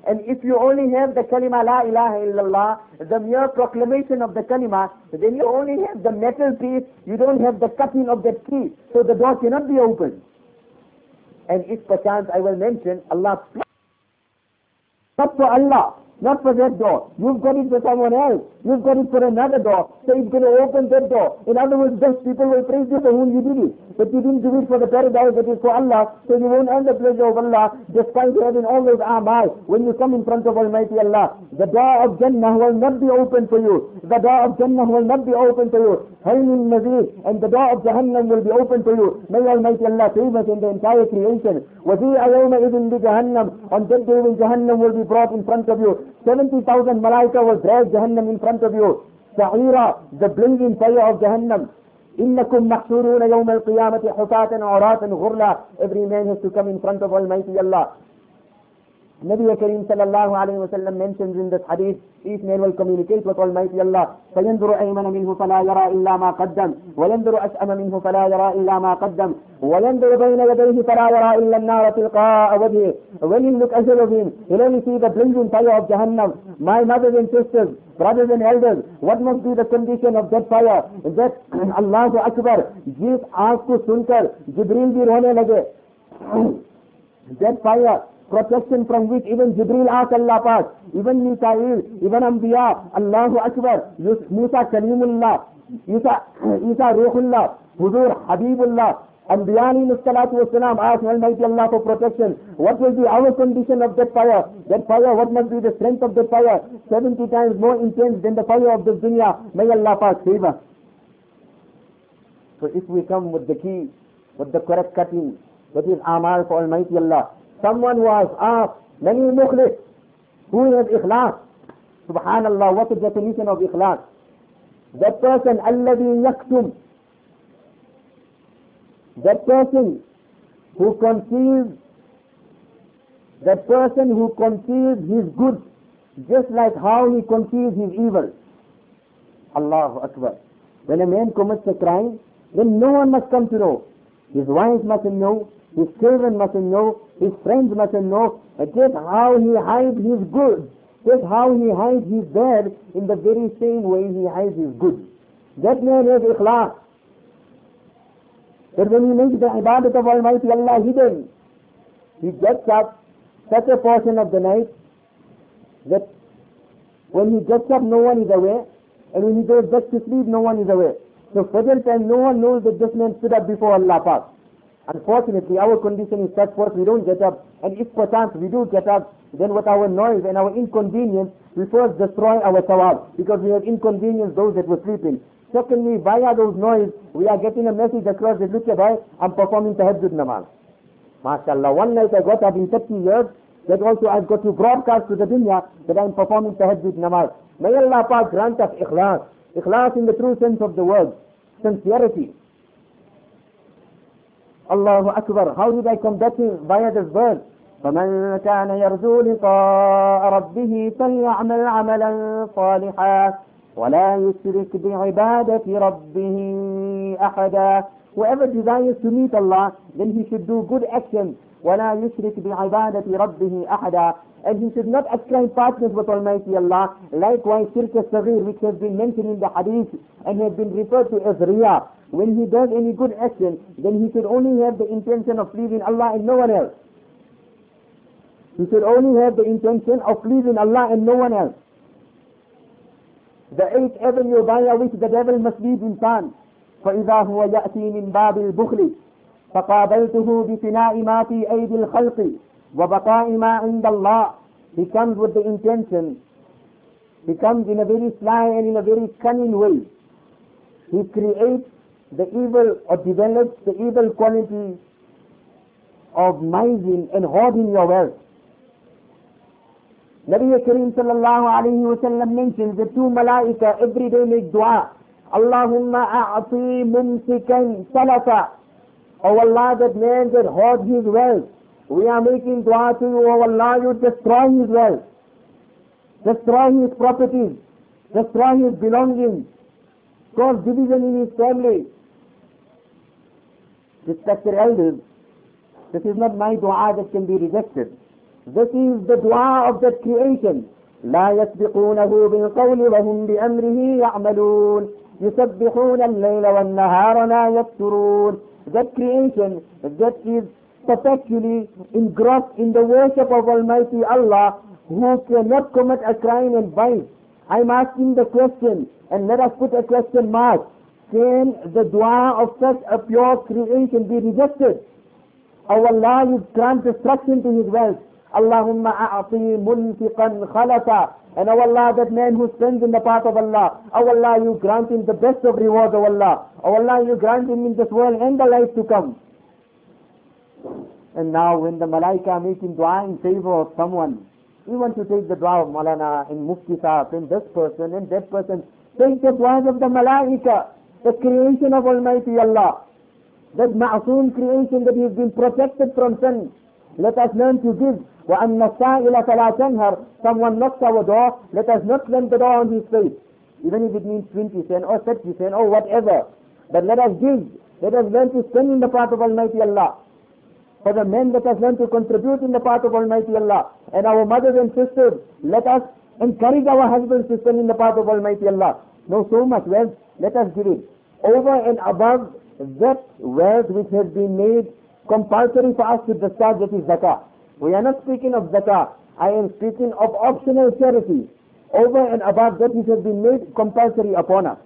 And if you only have the kalima la ilaha illallah, the mere proclamation of the kalima, then you only have the metal piece, you don't have the cutting of that key, so the door cannot be opened. And if perchance I will mention, Allah, not for Allah, not for that door. You've got it for someone else. You've got it for another door. So it's going to open that door. In other words, those people will praise you for whom you did it. But you didn't do it for the paradise, it is for Allah. So you won't earn the pleasure of Allah despite having all those amal. When you come in front of Almighty Allah, the door of Jannah will not be open for you. The door of Jannah will not be open for you. Hal min mazid. And the door of Jahannam will be open for you. May Almighty Allah save us in the entire creation. وَفِي أَيَوْمَ إِذٍ بِجَهَنَّمْ. On that day when Jahannam will be brought in front of you, 70,000 malaika will drag Jahannam in front of you. Sa'ira, the blazing fire of Jahannam. إِنَّكُمْ مَحْشُورُونَ يَوْمَ الْقِيَامَةِ حُفَاةً عُرَاةً غُرْلًا. Every man has to come in front of Almighty Allah. Nabi Kareem sallallahu alayhi wa sallam mentions in this hadith, each man will communicate with Almighty Allah. فَيَنْظُرُ أَيْمَنَ مِنْهُ فَلَا يَرَى إِلَّا مَا قَدَّمْ وَيَنْظُرُ أَشْأَمَ مِنْهُ فَلَا يَرَى إِلَّا مَا قَدَّمْ وَيَنْظُرُ بَيْنَ يَدَيْهِ فَلَا يَرَى إِلَّا النَّارَ تِلْقَاءَ وَجْهِهِ. When you look ahead of him, he'll only see the blazing fire of Jahannam. My mothers and sisters, brothers and elders, what must be the condition of that fire? That Allahu Akbar, जिस आग को सुनकर जिब्रील भी रोने लगे. That fire, protection from which even Jibreel asked Allah Pak, even Mikael, even Anbiya, Allahu Akbar, Musa Kalimullah, Isa Ruhullah, Huzur Habibullah, Anbiya alayhi salatu wasalam asked Almighty Allah for protection. What will be our condition of that fire? That fire, what must be the strength of that fire? 70 times more intense than the fire of this dunya. May Allah Pak save us. So if we come with the key, with the correct cutting, that is amal for Almighty Allah. Someone was asked, many mukhlis, who has ikhlas? Subhanallah, what is the definition of ikhlas? That person, alladhi yaktum, that person who conceals his good, just like how he conceals his evil. Allahu Akbar. When a man commits a crime, then no one must come to know. His wife mustn't know, his children mustn't know, his friends mustn't know. Just how he hides his good, just how he hides his bad, in the very same way he hides his good. That man has ikhlas. That when he makes the ibadat of Almighty Allah hidden, he gets up such a portion of the night that when he gets up no one is aware, and when he goes back to sleep no one is aware. So Fajr time no one knows that this man stood up before Allah Pak. Unfortunately, our condition is such first we don't get up, and if perchance we do get up, then with our noise and our inconvenience, we first destroy our tawab, because we have inconvenienced those that were sleeping. Secondly, via those noise, we are getting a message across that, look at I'm performing tahajjud namaz. MashaAllah, one night I got up in 30 years, that also I've got to broadcast to the dunya that I'm performing tahajjud namaz. May Allah Pak grant us ikhlas. Ikhlas in the true sense of the word. Sincerity. Allahu Akbar. How did I combat him? Via this verse. فَمَنْ كَانَ يَرْجُو لِقَاءَ رَبِّهِ فَلْيَعْمَلْ عَمَلًا صَالِحًا وَلَا يُشْرِكْ بِعِبَادَةِ رَبِّهِ أَحَدًا. Whoever desires to meet Allah, then he should do good actions. وَلَا يُشْرِكْ بِعِبَادَةِ رَبِّهِ أَحَدًا. And he should not ascribe partners with Almighty Allah. Likewise, shirk as-saghir, which has been mentioned in the hadith and has been referred to as riya. When he does any good action, then he should only have the intention of pleasing Allah and no one else. He should only have the intention of pleasing Allah and no one else. The eighth avenue via which the devil must lead insan. فَإِذَا هُوَ يَأْتِي مِنْ بَابِ الْبُخْلِ فَقَابَلْتُهُ بِفِنَاءِ مَا فِي أَيْدِي الْخَلْقِ وَبَقَاءِ مَا عِنْدَ اللَّهِ. He comes with the intention. He comes in a very sly and in a very cunning way. He creates the evil or develops the evil quality of mising and hoarding your wealth. Nabi Kareem sallallahu alayhi wa sallam mentions the two malaika every day make dua. Allahumma a'ati mumsikan salafa. Oh Allah, that man that hoards his wealth, we are making dua to you, oh Allah, you destroy his wealth, destroy his properties, destroy his belongings, cause division in his family. Respected elders, this is not my dua that can be rejected. This is the dua of that creation. لا يسبقونه بالقول وهم بأمره يعملون يسبحون الليل والنهار لا يفترون. That creation that is perpetually engrossed in the worship of Almighty Allah, who cannot commit a crime and vice. I'm asking the question, and let us put a question mark. Can the dua of such a pure creation be rejected? Oh Allah, you grant destruction to his wealth. Allahumma a'ati munfiqan khalata. And oh Allah, that man who spends in the path of Allah, oh Allah, you grant him the best of rewards, oh Allah. Oh Allah, you grant him in this world and the life to come. And now when the Malaika are making dua in favor of someone, we want to take the dua of Maulana and Mufti Sahib and this person and that person. Take the duas of the Malaika, the creation of Almighty Allah, that ma'soom creation that has been protected from sin. Let us learn to give. وَأَنَّ السَّائِلَ فَلَا تَنْهَرْ. Someone knocks our door, let us not slam the door on his face, even if it means 20 cents or 30 cents or whatever. But let us give. Let us learn to spend in the path of Almighty Allah. For the men, let us learn to contribute in the path of Almighty Allah. And our mothers and sisters, let us encourage our husbands to spend in the path of Almighty Allah. Know so much wealth, let us give it. Over and above that wealth which has been made compulsory for us to discharge, that is zakah. We are not speaking of zakah. I am speaking of optional charity. Over and above that which has been made compulsory upon us.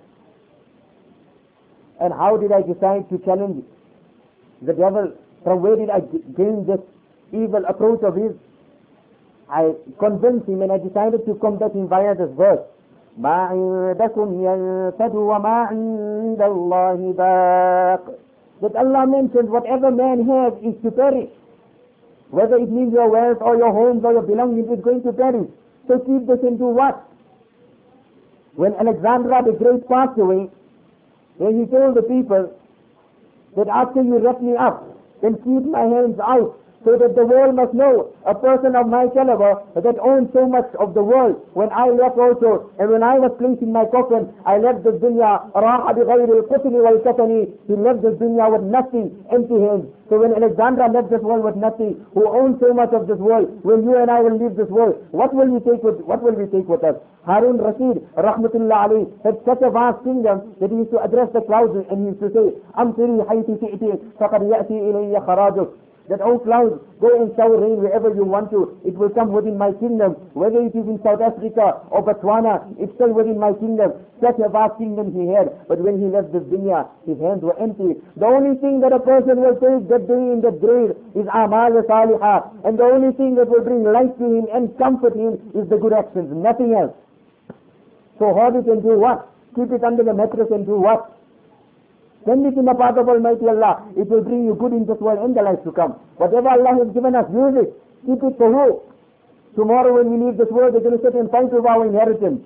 And how did I decide to challenge the devil? From where did I gain this evil approach of his? I convinced him and I decided to combat him via this verse. مَا عِندَكُمْ يَنْفَدُ وَمَا عِنْدَ اللَّهِ بَاقٍ. That Allah mentioned whatever man has is to perish. Whether it means your wealth or your homes or your belongings, is going to perish. So keep this and do what? When Alexander the Great passed away, then he told the people that after you wrap me up, then keep my hands out, so that the world must know a person of my caliber that owns so much of the world. When I left also, and when I was placed in my coffin, I left the dunya راح بغير القتل والكفن. He left the dunya with nothing, empty hands. So when Alexander left this world with nothing, who owns so much of this world, when you and I will leave this world, what will we take with us? Harun Rashid, rahmatullah alayhi, had such a vast kingdom that he used to address the clouds and he used to say, أَمْطِرِي حَيْثِ شِئْتِ فَقَدْ يَأْتِي إِلَيَّ خَرَاجُكَ. That, oh clouds, go and shower rain wherever you want to. It will come within my kingdom. Whether it is in South Africa or Botswana, it's still within my kingdom. Such a vast kingdom he had. But when he left this dunya, his hands were empty. The only thing that a person will take that day in that grave is amal salihah. And the only thing that will bring life to him and comfort him is the good actions, nothing else. So hold it and do what? Keep it under the mattress and do what? Send it in the path of Almighty Allah. It will bring you good in this world and the life to come. Whatever Allah has given us, use it. Keep it for who? Tomorrow when we leave this world, they're going to sit and fight over our inheritance.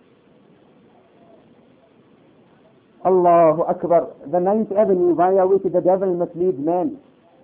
Allahu Akbar. The ninth avenue via which the devil misleads man.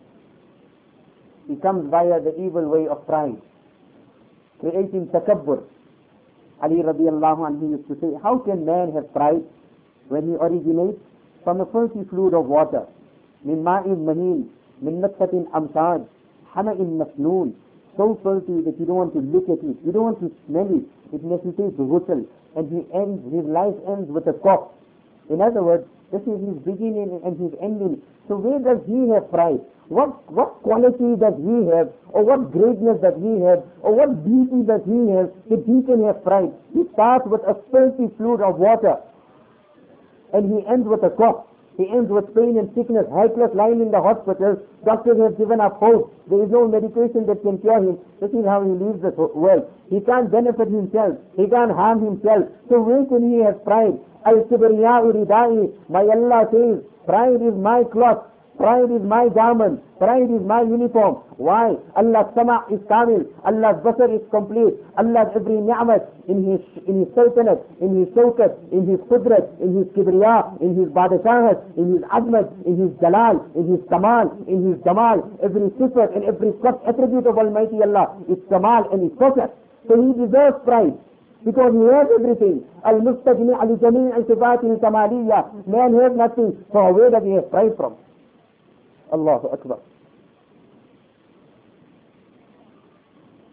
He comes via the evil way of pride, creating takabbur. Ali radiallahu anhu used to say, how can man have pride when he originates from a filthy fluid of water? Min ma'in mahin, min nutfatin amshad, hama'in masnoon. So filthy that you don't want to look at it, you don't want to smell it. It necessitates ghusl, and his life ends with a cough. In other words, this is his beginning and his ending. So where does he have pride? What quality does he have, or what greatness does he have, or what beauty does he have that he can have pride? He starts with a filthy fluid of water, and he ends with a cough. He ends with pain and sickness, helpless, lying in the hospital. Doctors have given up hope. There is no medication that can cure him. This is how he leaves the world. He can't benefit himself. He can't harm himself. So where can he have pride? Al-Kibriya'u ridai. My Allah says, pride is my cloth. Pride is my garment. Pride is my uniform. Why? Allah's sama' is kamil. Allah's basar is complete. Allah's every ni'mat in his sultanate, in his shawkat, in his qudrat, in his kibriya, in his badashahat, in his azmat, in his jalal, in his kamal, in his jamal. Every sifat and every attribute of Almighty Allah is kamal and is perfect. So he deserves pride, because he has everything. Al-Mustajmi' al-Jami' al-Sifat al-Kamaliyya. Man has nothing. So where does he have pride from? Allahu Akbar.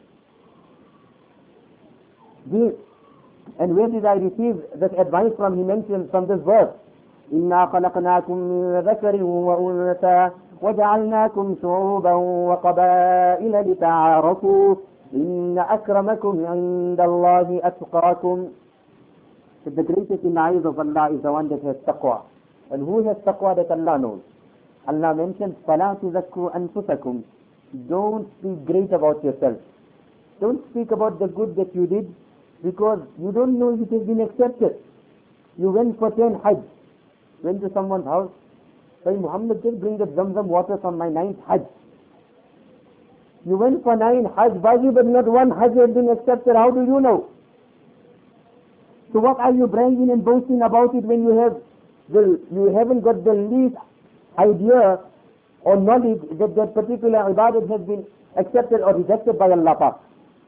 And where did I receive this advice from? He mentioned from this verse, إِنَّا خَلَقْنَاكُمْ مِنْ ذَكَرٍ وَأُنْثَى وَجَعَلْنَاكُمْ شُعُوبًا وَقَبَائِلَ لِتَعَارَفُوا إِنَّ أَكْرَمَكُمْ عِنْدَ اللَّهِ أَتْقَاكُمْ. The greatest in the eyes of Allah is the one that has taqwa. And who has taqwa? That Allah knows. Allah mentions, فَلَا تُزَكُّوا أَنفُسَكُمْ. Don't speak great about yourself. Don't speak about the good that you did, because you don't know if it has been accepted. You went for 10 Hajj. Went to someone's house. Say, Muhammad, just bring the Zamzam water from my 9th Hajj. You went for 9 Hajj, Baji, but not one Hajj has been accepted. How do you know? So what are you bragging and boasting about it when you haven't got the least idea or knowledge that that particular ibadat has been accepted or rejected by Allah Ta'ala?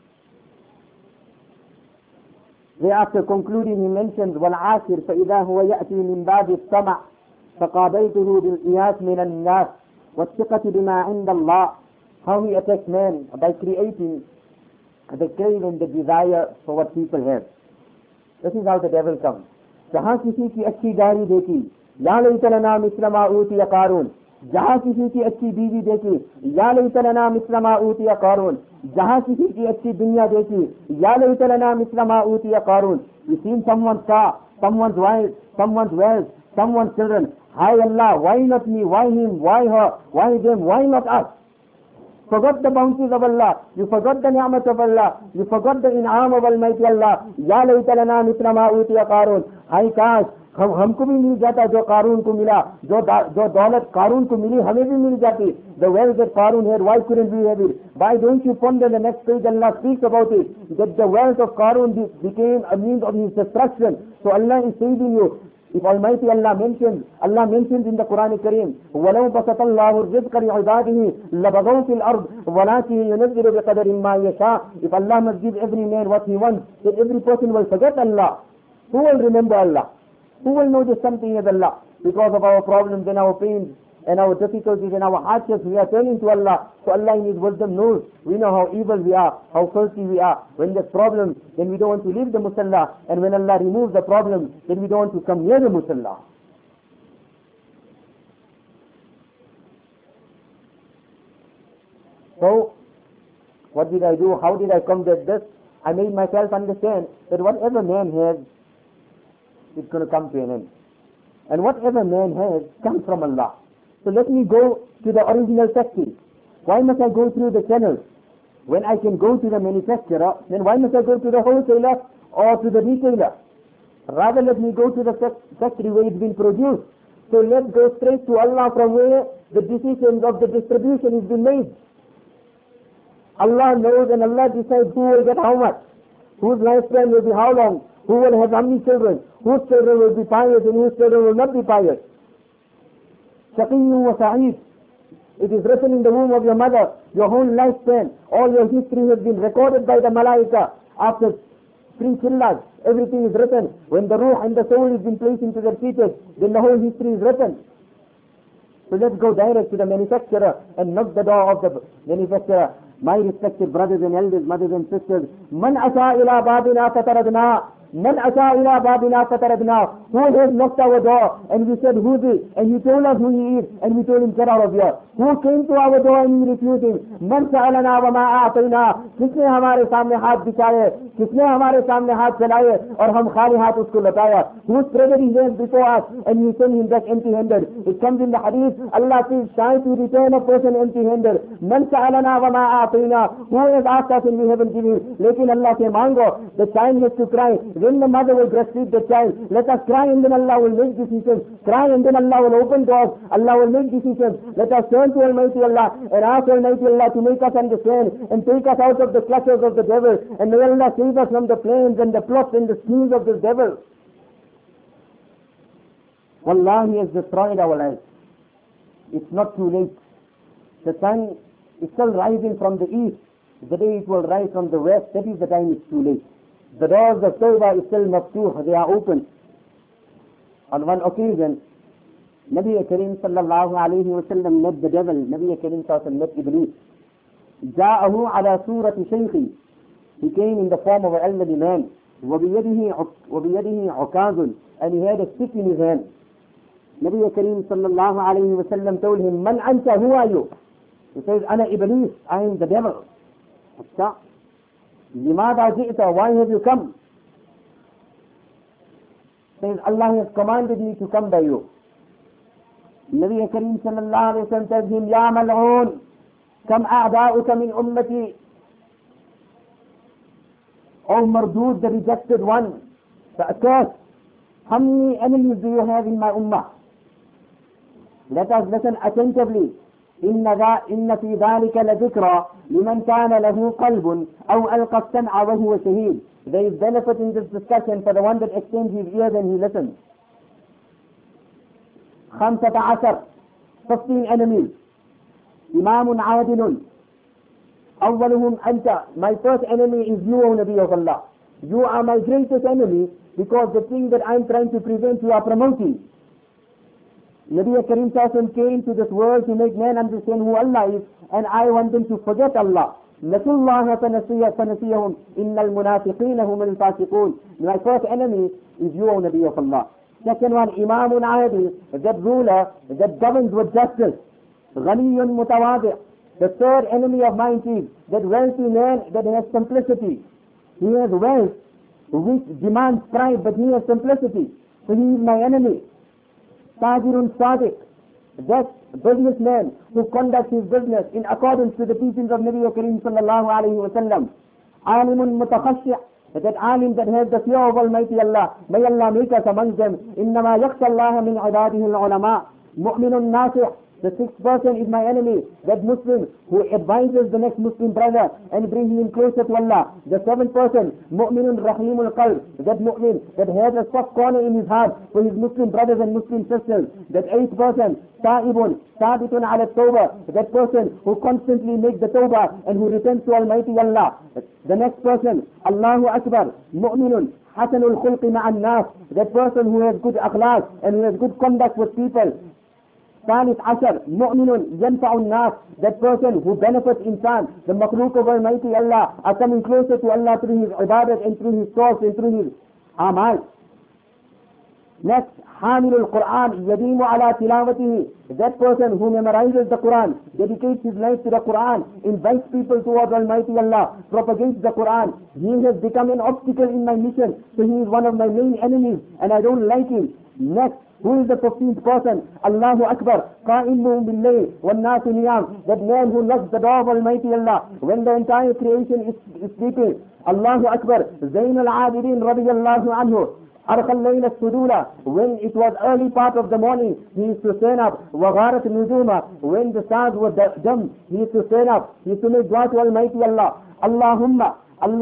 Thereafter concluding, he mentions, وَالْعَاشِرْ فَإِذَا هُوَ يَأْتِي مِنْ بَابِ الطَّمَعِ فَقَابَيْتُهُ بِالْإِيَاسِ مِنَ النَّاسِ وَالثِّقَةِ بِمَا عِنْدَ اللَّهِ. How he attacks man by creating the crave and the desire for what people have. This is how the devil comes. जहाँ किसी की अच्छी गाड़ी देखी, या लैतलना मिस्ल मा ऊतिया कारून. जहाँ किसी की अच्छी बीवी देखी, या लैतलना मिस्ल मा ऊतिया कारून. जहाँ किसी की अच्छी दुनिया देखी, या लैतलना मिस्ल मा ऊतिया कारून. You seen someone's car, someone's wife, someone's wealth, someone's children. Hi Allah, why not me? Why him? Why her? Why them? Why not us? Forgot the bounties of Allah. You forgot the ni'mat of Allah. You forgot the in'am of Almighty Allah. Ya layta lana mithla ma utiya Qarun. Hai kash हमको भी मिल जाता जो कारून को मिला, जो दौलत कारून को मिली हमें भी मिल जाती. The wealth that Qarun had, why couldn't we have it? Why don't you ponder the next page? Allah speaks about it, that the wealth of Qarun became a means of his destruction. So Allah is saving you. If Almighty Allah mentions in the Quran Kareem, وَلَوْ بَسَطَ اللَّهُ الرِّزْقَ لِعِبَادِهِ لَبَغَوْا فِي الْأَرْضِ وَلَكِنْ يُنَزِّلُ بِقَدَرٍ مَا يَشَاءُ. If Allah must give every man what he wants, then every person will forget Allah. Who will remember Allah? Who will know that something is Allah? Because of our problems and our pains and our difficulties and our hardships, we are turning to Allah. So Allah in His wisdom knows. We know how evil we are, how filthy we are. When there's problems, then we don't want to leave the musalla. And when Allah removes the problem, then we don't want to come near the musalla. So, what did I do? How did I combat this? I made myself understand that whatever man has, it's going to come to an end. And whatever man has comes from Allah. So let me go to the original factory. Why must I go through the channels? When I can go to the manufacturer, then why must I go to the wholesaler or to the retailer? Rather let me go to the factory where it's been produced. So let's go straight to Allah from where the decisions of the distribution has been made. Allah knows and Allah decides who will get how much, whose lifespan will be how long, who will have how many children, whose children will be pious and whose children will not be pious. Shaqiyyu wa sa'id. It is written in the womb of your mother, your whole lifespan, all your history has been recorded by the malaika. After 3 chillas, everything is written. When the ruh and the soul has been placed into their fetus, then the whole history is written. So let's go direct to the manufacturer and knock the door of the manufacturer. My respected brothers and elders, mothers and sisters, Man asa ila babina fataradna. Man asa ila babina fataradna. Who has knocked our door? And we said, who's it? And he told us who he is. And we told him, get out of here. Who came to our door and we refused him? Man sa'alana wa ma a'atayna. किसने हमारे सामने हाथ दिखाए, किसने हमारे सामने हाथ चलाए और हम खाली हाथ उसको लौटाया? Who spread his hands before us and we send him back empty-handed? It comes in the hadith, Allah is shy to return a person empty-handed. Man sa'alana wa ma a'atayna. Who has asked us and we haven't given? लेकिन Allah से मांगो. The child has to cry. When the mother will breastfeed the child, let us cry and then Allah will make decisions. Cry and then Allah will open doors. Allah will make decisions. Let us turn to Almighty Allah and ask Almighty Allah to make us understand and take us out of the clutches of the devil. And may Allah save us from the plans and the plots and the schemes of the devil. Wallahi, He has destroyed our lives. It's not too late. The sun is still rising from the east. The day it will rise from the west, that is the time it's too late. The doors of Tawbah is still maftuh, they are open. On one occasion, Nabi Kareem sallallahu alayhi wa sallam met the devil. Nabi Kareem sallallahu alayhi wa sallam met Iblis. جاءه على سورة شيخ. He came in the form of an elderly man. وَبِيَدِهِ عُكَازٌ, and he had a stick in his hand. Nabi Kareem sallallahu alayhi wa sallam told him, Man anta, who are you? He says, Ana Iblis, I am the devil. Achha. Limada ji'ta, why have you come? He says, Allah has commanded me to come by you. Nabi Kareem sallallahu alayhi wa sallam tells him, Ya mal'oon, kam a'da'uka min ummati. O Mardud, the rejected one, the accursed. How many enemies do you have in my ummah? Let us listen attentively. إن في ذلك لذكرى لمن كان له قلب أو ألقى السمع وهو شهيد. There is benefit in this discussion for the one that extends his ears and he listens. 15 enemies. إمام عادل. أولهم أنت. My first enemy is you, O Nabi of Allah. You are my greatest enemy because the thing that I am trying to prevent you are promoting. Nabi Kareem Sallallahu came to this world to make man understand who Allah is, and I want them to forget Allah. نَسُوا اللَّهَ فَنَسِيَهُمْ إِنَّ الْمُنَافِقِينَ هُمُ الْفَاسِقُونَ. My first enemy is you, O Nabi of Allah. Second one, Imamun Adil, that ruler that governs with justice. Ghaniyun Mutawadi'. The third enemy of mine is that wealthy man that has simplicity. He has wealth which demands pride, but he has simplicity. So he is my enemy. Tajirun Sadiq, that businessman who conducts his business in accordance to the teachings of Nabi Kareem sallallahu alayhi wa sallam. Alimun Mutakhashya, that alim that has the fear of Almighty Allah. May Allah make us among them. Innama yakhsha Allah min ibadihi al-ulama. Mu'minun Nasih. The sixth person is my enemy, that Muslim who advises the next Muslim brother and brings him closer to Allah. The seventh person, Mu'minun Rahimul Qalb, that Mu'min that has a soft corner in his heart for his Muslim brothers and Muslim sisters. That eighth person, Ta'ibun, Sabitun ala Tawbah, that person who constantly makes the Tawbah and who returns to Almighty Allah. The next person, Allahu Akbar, Mu'minun Hasanul Khulqi ma'an nas, that person who has good akhlaq and who has good conduct with people. ثالث عشر مؤمن ينفع الناس, that person who benefits insan, the makhluk of Almighty Allah are coming closer to Allah through his ibadat and through his source and through his amal. Next, حامل القرآن يديم على تلاوته, that person who memorizes the Quran, dedicates his life to the Quran, invites people towards Almighty Allah, propagates the Quran. He has become an obstacle in my mission, so he is one of my main enemies and I don't like him. Next, who is the 15th person? Allahu Akbar, Qa'imun bil-layl wan-nas niyam, that man who knocks the door of Almighty Allah when the entire creation is sleeping. Allahu Akbar, Zayn al-Abidin radiyallahu anhu, Arqal layl as-sudula, when it was early part of the morning, he used to stand up. Wagharat nujuma, when the stars were dumb, he used to stand up. He used to make dua to Almighty Allah. Allahumma,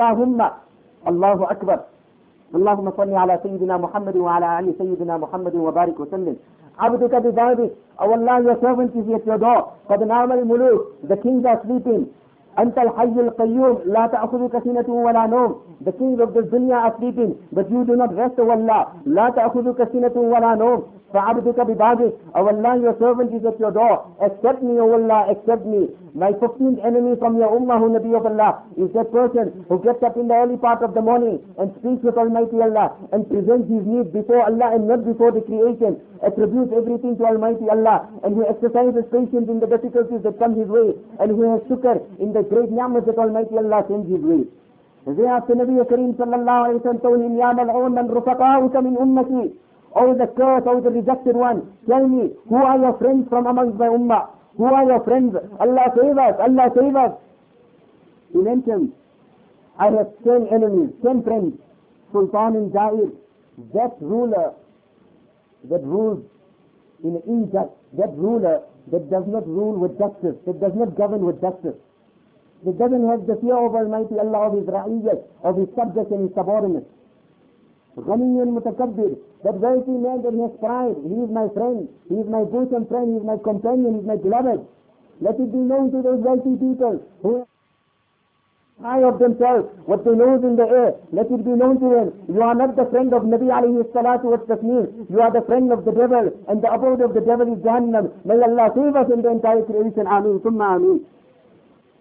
Allahu Akbar. اللهم صل على سيدنا محمد وعلى آل سيدنا محمد وبارك وسلم. عبدك ببابك, O Allah, your servant is at your door. قد نام الملوك, the kings are sleeping. أنت الحي القيوم لا تأخذك سنة ولا نوم. The kings of the dunya are sleeping, but you do not rest, O Allah. لا تأخذك سنة ولا نوم. فعبدك ببابك, O Allah, your servant is at your door. Accept me, O Allah, accept me. My 15th enemy from your ummah, O Nabi of Allah, is that person who gets up in the early part of the morning and speaks with Almighty Allah and presents his needs before Allah and not before the creation, attributes everything to Almighty Allah, and who exercises patience in the difficulties that come his way, and who has shukr in the great ni'mat that Almighty Allah sends his way. Thereafter Nabi Kareem sallallahu alayhi wa sallam told him, Ya mal'oon man rufaqa'uka min ummati. O the curse, O the rejected one, tell me, who are your friends from amongst my ummah? Who are your friends? Allah save us, Allah save us. He mentioned, I have 10 enemies, 10 friends. Sultan Jair, that ruler that rules in an injustice, that ruler that does not rule with justice, that does not govern with justice, that doesn't have the fear of Almighty Allah, of his ra'iyyat, of his subjects and his subordinates. Ghaniyun Mutakabbir, that wealthy man that has pride, he is my friend, he is my bosom friend, he is my companion, he is my beloved. Let it be known to those wealthy people who high of themselves, what they know is in the air. Let it be known to them, you are not the friend of Nabi alayhi salatu wa tasneem, you are the friend of the devil, and the abode of the devil is Jahannam. May Allah save us in the entire creation. Ameen, summa ameen.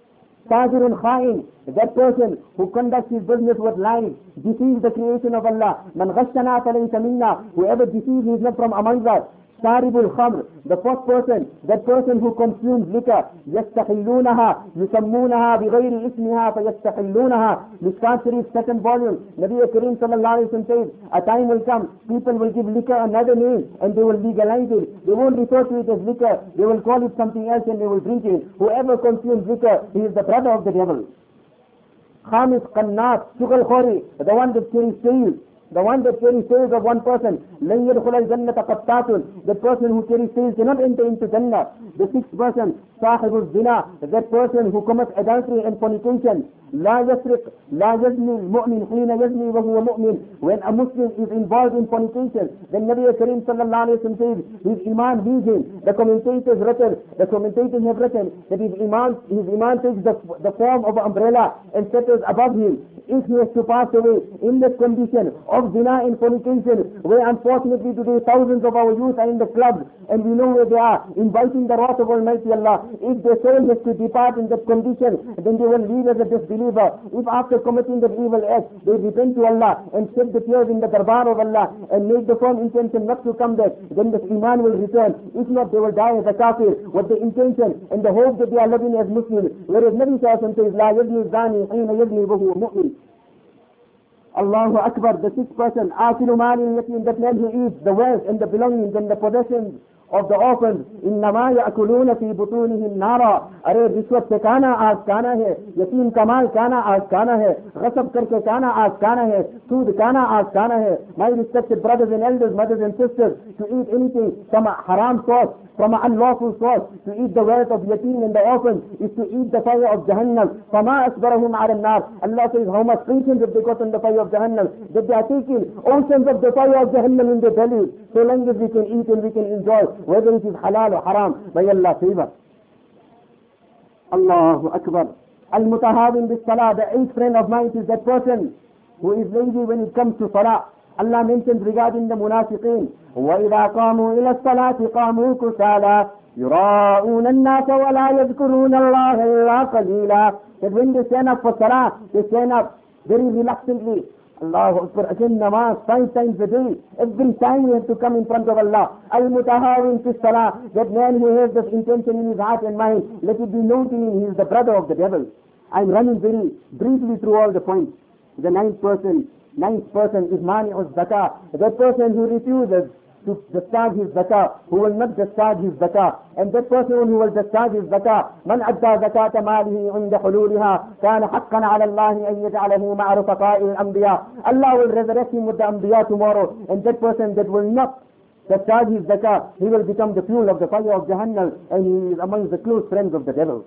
Tajirun kha'in, that person who conducts his business with lies, deceives the creation of Allah. Man ghashana falaysa minna, whoever deceives is not from among us. Sharibul khamr, the fourth person, that person who consumes liquor. Yastahillunaha, yusammunaha bighayri ismiha fayastahillunaha. Mishkat Sharif, second volume, Nabi Kareem sallallahu alayhi wa sallam says, a time will come, people will give liquor another name and they will legalize it. They won't refer to it as liquor, they will call it something else and they will drink it. Whoever consumes liquor, he is the brother of the devil. Khamis Qannat, Shughal Khori, the one that carries sales. The one that carries sales of one person, لَن يَدْخُلَ الْجَنَّةَ قَطَّاتٌ, the person who carries sales cannot enter into Jannah. The sixth person, صَاحِبُ الزِّنَا, that person who commits adultery and fornication. لا يسرق لا يزني المؤمن حين يزني وهو مؤمن. When a Muslim is involved in fornication, then Nabi Kareem sallallahu alayhi wa sallam says, his iman leaves him. The commentators have written that his iman takes the form of an umbrella and settles above him. If he has to pass away in this condition of zina and fornication, where unfortunately today thousands of our youth are in the clubs and we know where they are, inviting the wrath of Almighty Allah. If their soul has to depart in that condition, then they will leave as a disbeliever. If after committing that evil act, they repent to Allah and shed the tears in the darbar of Allah and make the firm intention not to come back, then the iman will return. If not, they will die as a kafir with the intention and the hope that they are living as Muslims. Whereas Nabi Sallallahu Alaihi Wasallam says, لا يزني الزاني حين يزني وهو مؤمن. Allahu Akbar, the sixth person, Akilu Mali Yatim, that man who eats the wealth and the belongings and the possessions of the orphans. Innama ya'kuluna fi butunihim nara. Arey rishwat se kana aaj kana hai, yatim ka mal kana aaj kana hai, ghasab karke kana aaj kana hai, sood kana aaj kana hai. My respected brothers and elders, mothers and sisters, to eat anything from a haram source, from an unlawful source, to eat the wealth of yatim and the orphans, is to eat the fire of Jahannam. Fama asbarahum ala nar. Allah says, how much patience have they got in the fire of Jahannam, that they are taking oceans of the fire of Jahannam in their belly, so long as we can eat and we can enjoy, whether it is halal or haram. May Allah save us. Allahu Akbar. Al-Mutahabin bis Salah, the eighth friend of mine is that person who is lazy when it comes to Salah. Allah mentions regarding the munafiqeen, وَإِذَا قَامُوا إِلَى الصَّلَاةِ قَامُوا كُسَالَى يُرَاءُونَ النَّاسَ وَلَا يَذْكُرُونَ اللَّهَ إِلَّا قَلِيلًا. That when they stand up for Salah, they stand up very reluctantly. Allahu Akbar. Again, namaz 5 times a day. Every time we have to come in front of Allah. Al-Mutahawin fi Salah. That man who has this intention in his heart and mind, let it be known to him, he is the brother of the devil. I'm running very briefly through all the points. The ninth person is Mani'uz Zakah. That person who refuses to discharge his zakah, who will not discharge his zakah. And that person who will discharge his zakah, من أدى زكاة ماله عند حلولها كان حقا على الله أن يجعله مع رفقاء الأنبياء. Allah will resurrect him with the Anbiya tomorrow, and that person that will not discharge his zakah, he will become the fuel of the fire of Jahannam, and he is among the close friends of the devil.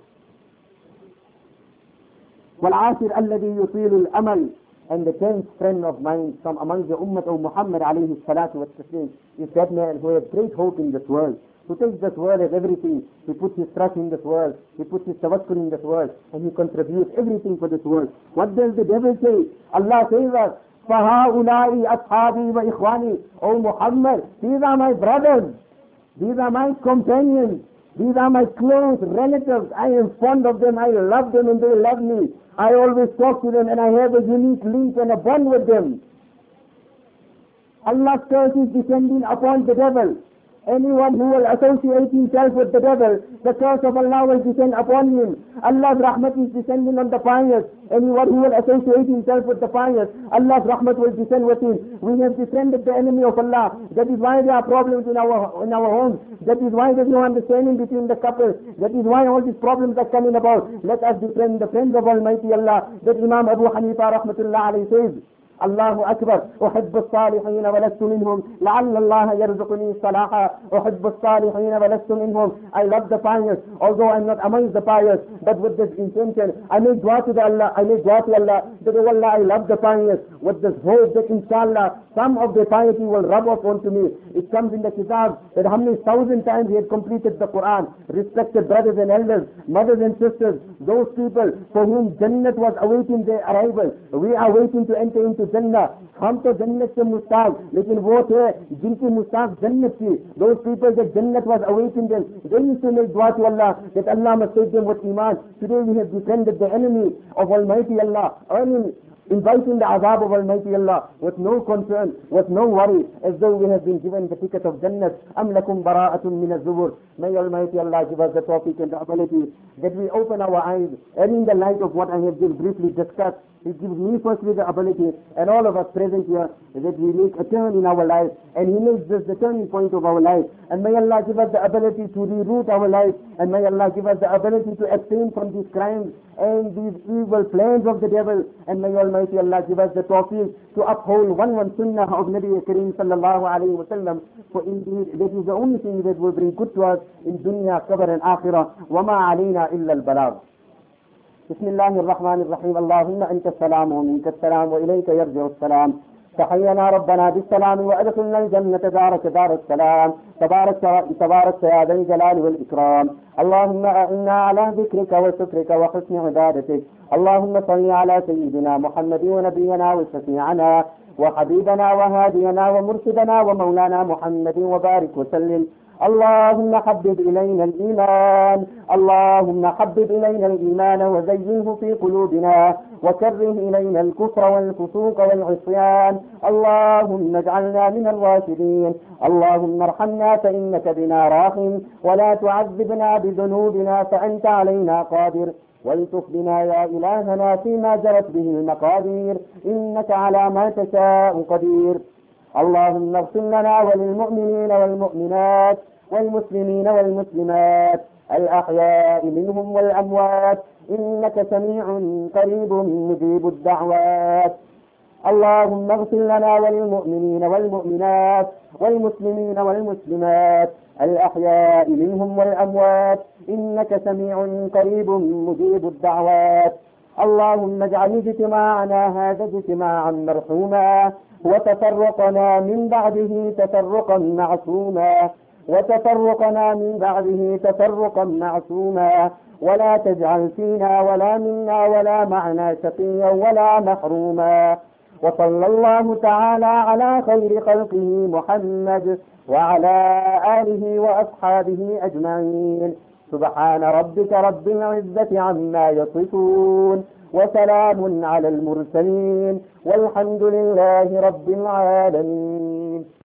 والعاشر الذي يطيل الأمل. And the 10th friend of mine from among the Ummah of Muhammad alayhi salatu wa taslim is that man who has great hope in this world, who takes this world as everything. He puts his trust in this world, he puts his tawakkul in this world, and he contributes everything for this world. What does the devil say? Allah says us, فَهَؤُلَاءِ أَصْحَابِي وَإِخْوَانِي. O Muhammad, these are my brothers, these are my companions, these are my close relatives. I am fond of them, I love them and they love me. I always talk to them and I have a unique link and a bond with them. Allah's curse is descending upon the devil. Anyone who will associate himself with the devil, the curse of Allah will descend upon him. Allah's rahmat is descending on the pious. Anyone who will associate himself with the pious, Allah's rahmat will descend with him. We have befriended the enemy of Allah. That is why there are problems in our homes. That is why there is no understanding between the couples. That is why all these problems are coming about. Let us befriend the friends of Almighty Allah. That Imam Abu Hanifa rahmatullah alayhi says, الله أكبر. أحب الصالحين ولست منهم لعل الله يرزقني صلاحا. أحب الصالحين ولست منهم. I love the pious, although I'm not amongst the pious, but with this intention, I make dua to Allah, that oh Allah, I love the pious, with this hope that inshallah, some of the piety will rub off onto me. It comes in the kitab that how many 1,000 times he had completed the Quran. Respected brothers and elders, mothers and sisters, those people for whom Jannat was awaiting their arrival, we are waiting to enter into जन्नत, हम तो जन्नत से मुस्ताक, लेकिन वो थे जिनकी मुस्ताक जन्नत थी. Those people that Jannat was awaiting them, they used to make dua to Allah that Allah must take them with iman. Today we have befriended the enemy of Almighty Allah, inviting the azab of Almighty Allah with no concern, with no worry, as though we have been given the ticket of Jannat. Am lakum bara'atun min az-zubur. May Almighty Allah give us the tawfiq and the ability that we open our eyes, and in the light of what I have just briefly discussed, He gives me firstly the ability, and all of us present here, that we make a turn in our life, and He makes this the turning point of our life. And may Allah give us the ability to reroute our life, and may Allah give us the ability to abstain from these crimes and these evil plans of the devil, and may Almighty Allah give us the tawfiq to uphold one sunnah of Nabi Kareem sallallahu alayhi wa sallam, for indeed that is the only thing that will bring good to us in dunya, qabr and akhirah. وَمَا عَلَيْنَا إِلَّا الْبَلَاغُ. بسم الله الرحمن الرحيم. اللهم أنت السلام ومنك السلام وإليك يرجع السلام. تحينا ربنا بالسلام وأدخلنا الجنة دارك دار السلام. تبارك يا ذا الجلال والإكرام. اللهم أعنا على ذكرك وشكرك وحسن عبادتك. اللهم صل على سيدنا محمد ونبينا وشفيعنا وحبيبنا وهادينا ومرشدنا ومولانا محمد وبارك وسلم. اللهم حبب إلينا الإيمان، اللهم حبب إلينا الإيمان وزينه في قلوبنا وكره إلينا الكفر والفسوق والعصيان. اللهم اجعلنا من الراشدين. اللهم ارحمنا فإنك بنا راحم، ولا تعذبنا بذنوبنا فأنت علينا قادر. والتف بنا يا إلهنا فيما جرت به المقادير، إنك على ما تشاء قدير. اللهم اغفر لنا وللمؤمنين والمؤمنات والمسلمين والمسلمات الأحياء منهم والأموات، إنك سميع قريب مجيب الدعوات. اللهم اغفر لنا وللمؤمنين والمؤمنات والمسلمين والمسلمات الأحياء منهم والأموات، إنك سميع قريب مجيب الدعوات. اللهم اجعل اجتماعنا هذا اجتماعا مرحوما، وتفرقنا من بعده تفرقا معصوما، وتفرقنا من بعده تفرقا معصوما، ولا تجعل فينا ولا منا ولا معنا شقيا ولا محروما. وصلى الله تعالى على خير خلقه محمد وعلى آله وأصحابه أجمعين. سبحان ربك رب العزة عما يصفون، وسلام على المرسلين، والحمد لله رب العالمين.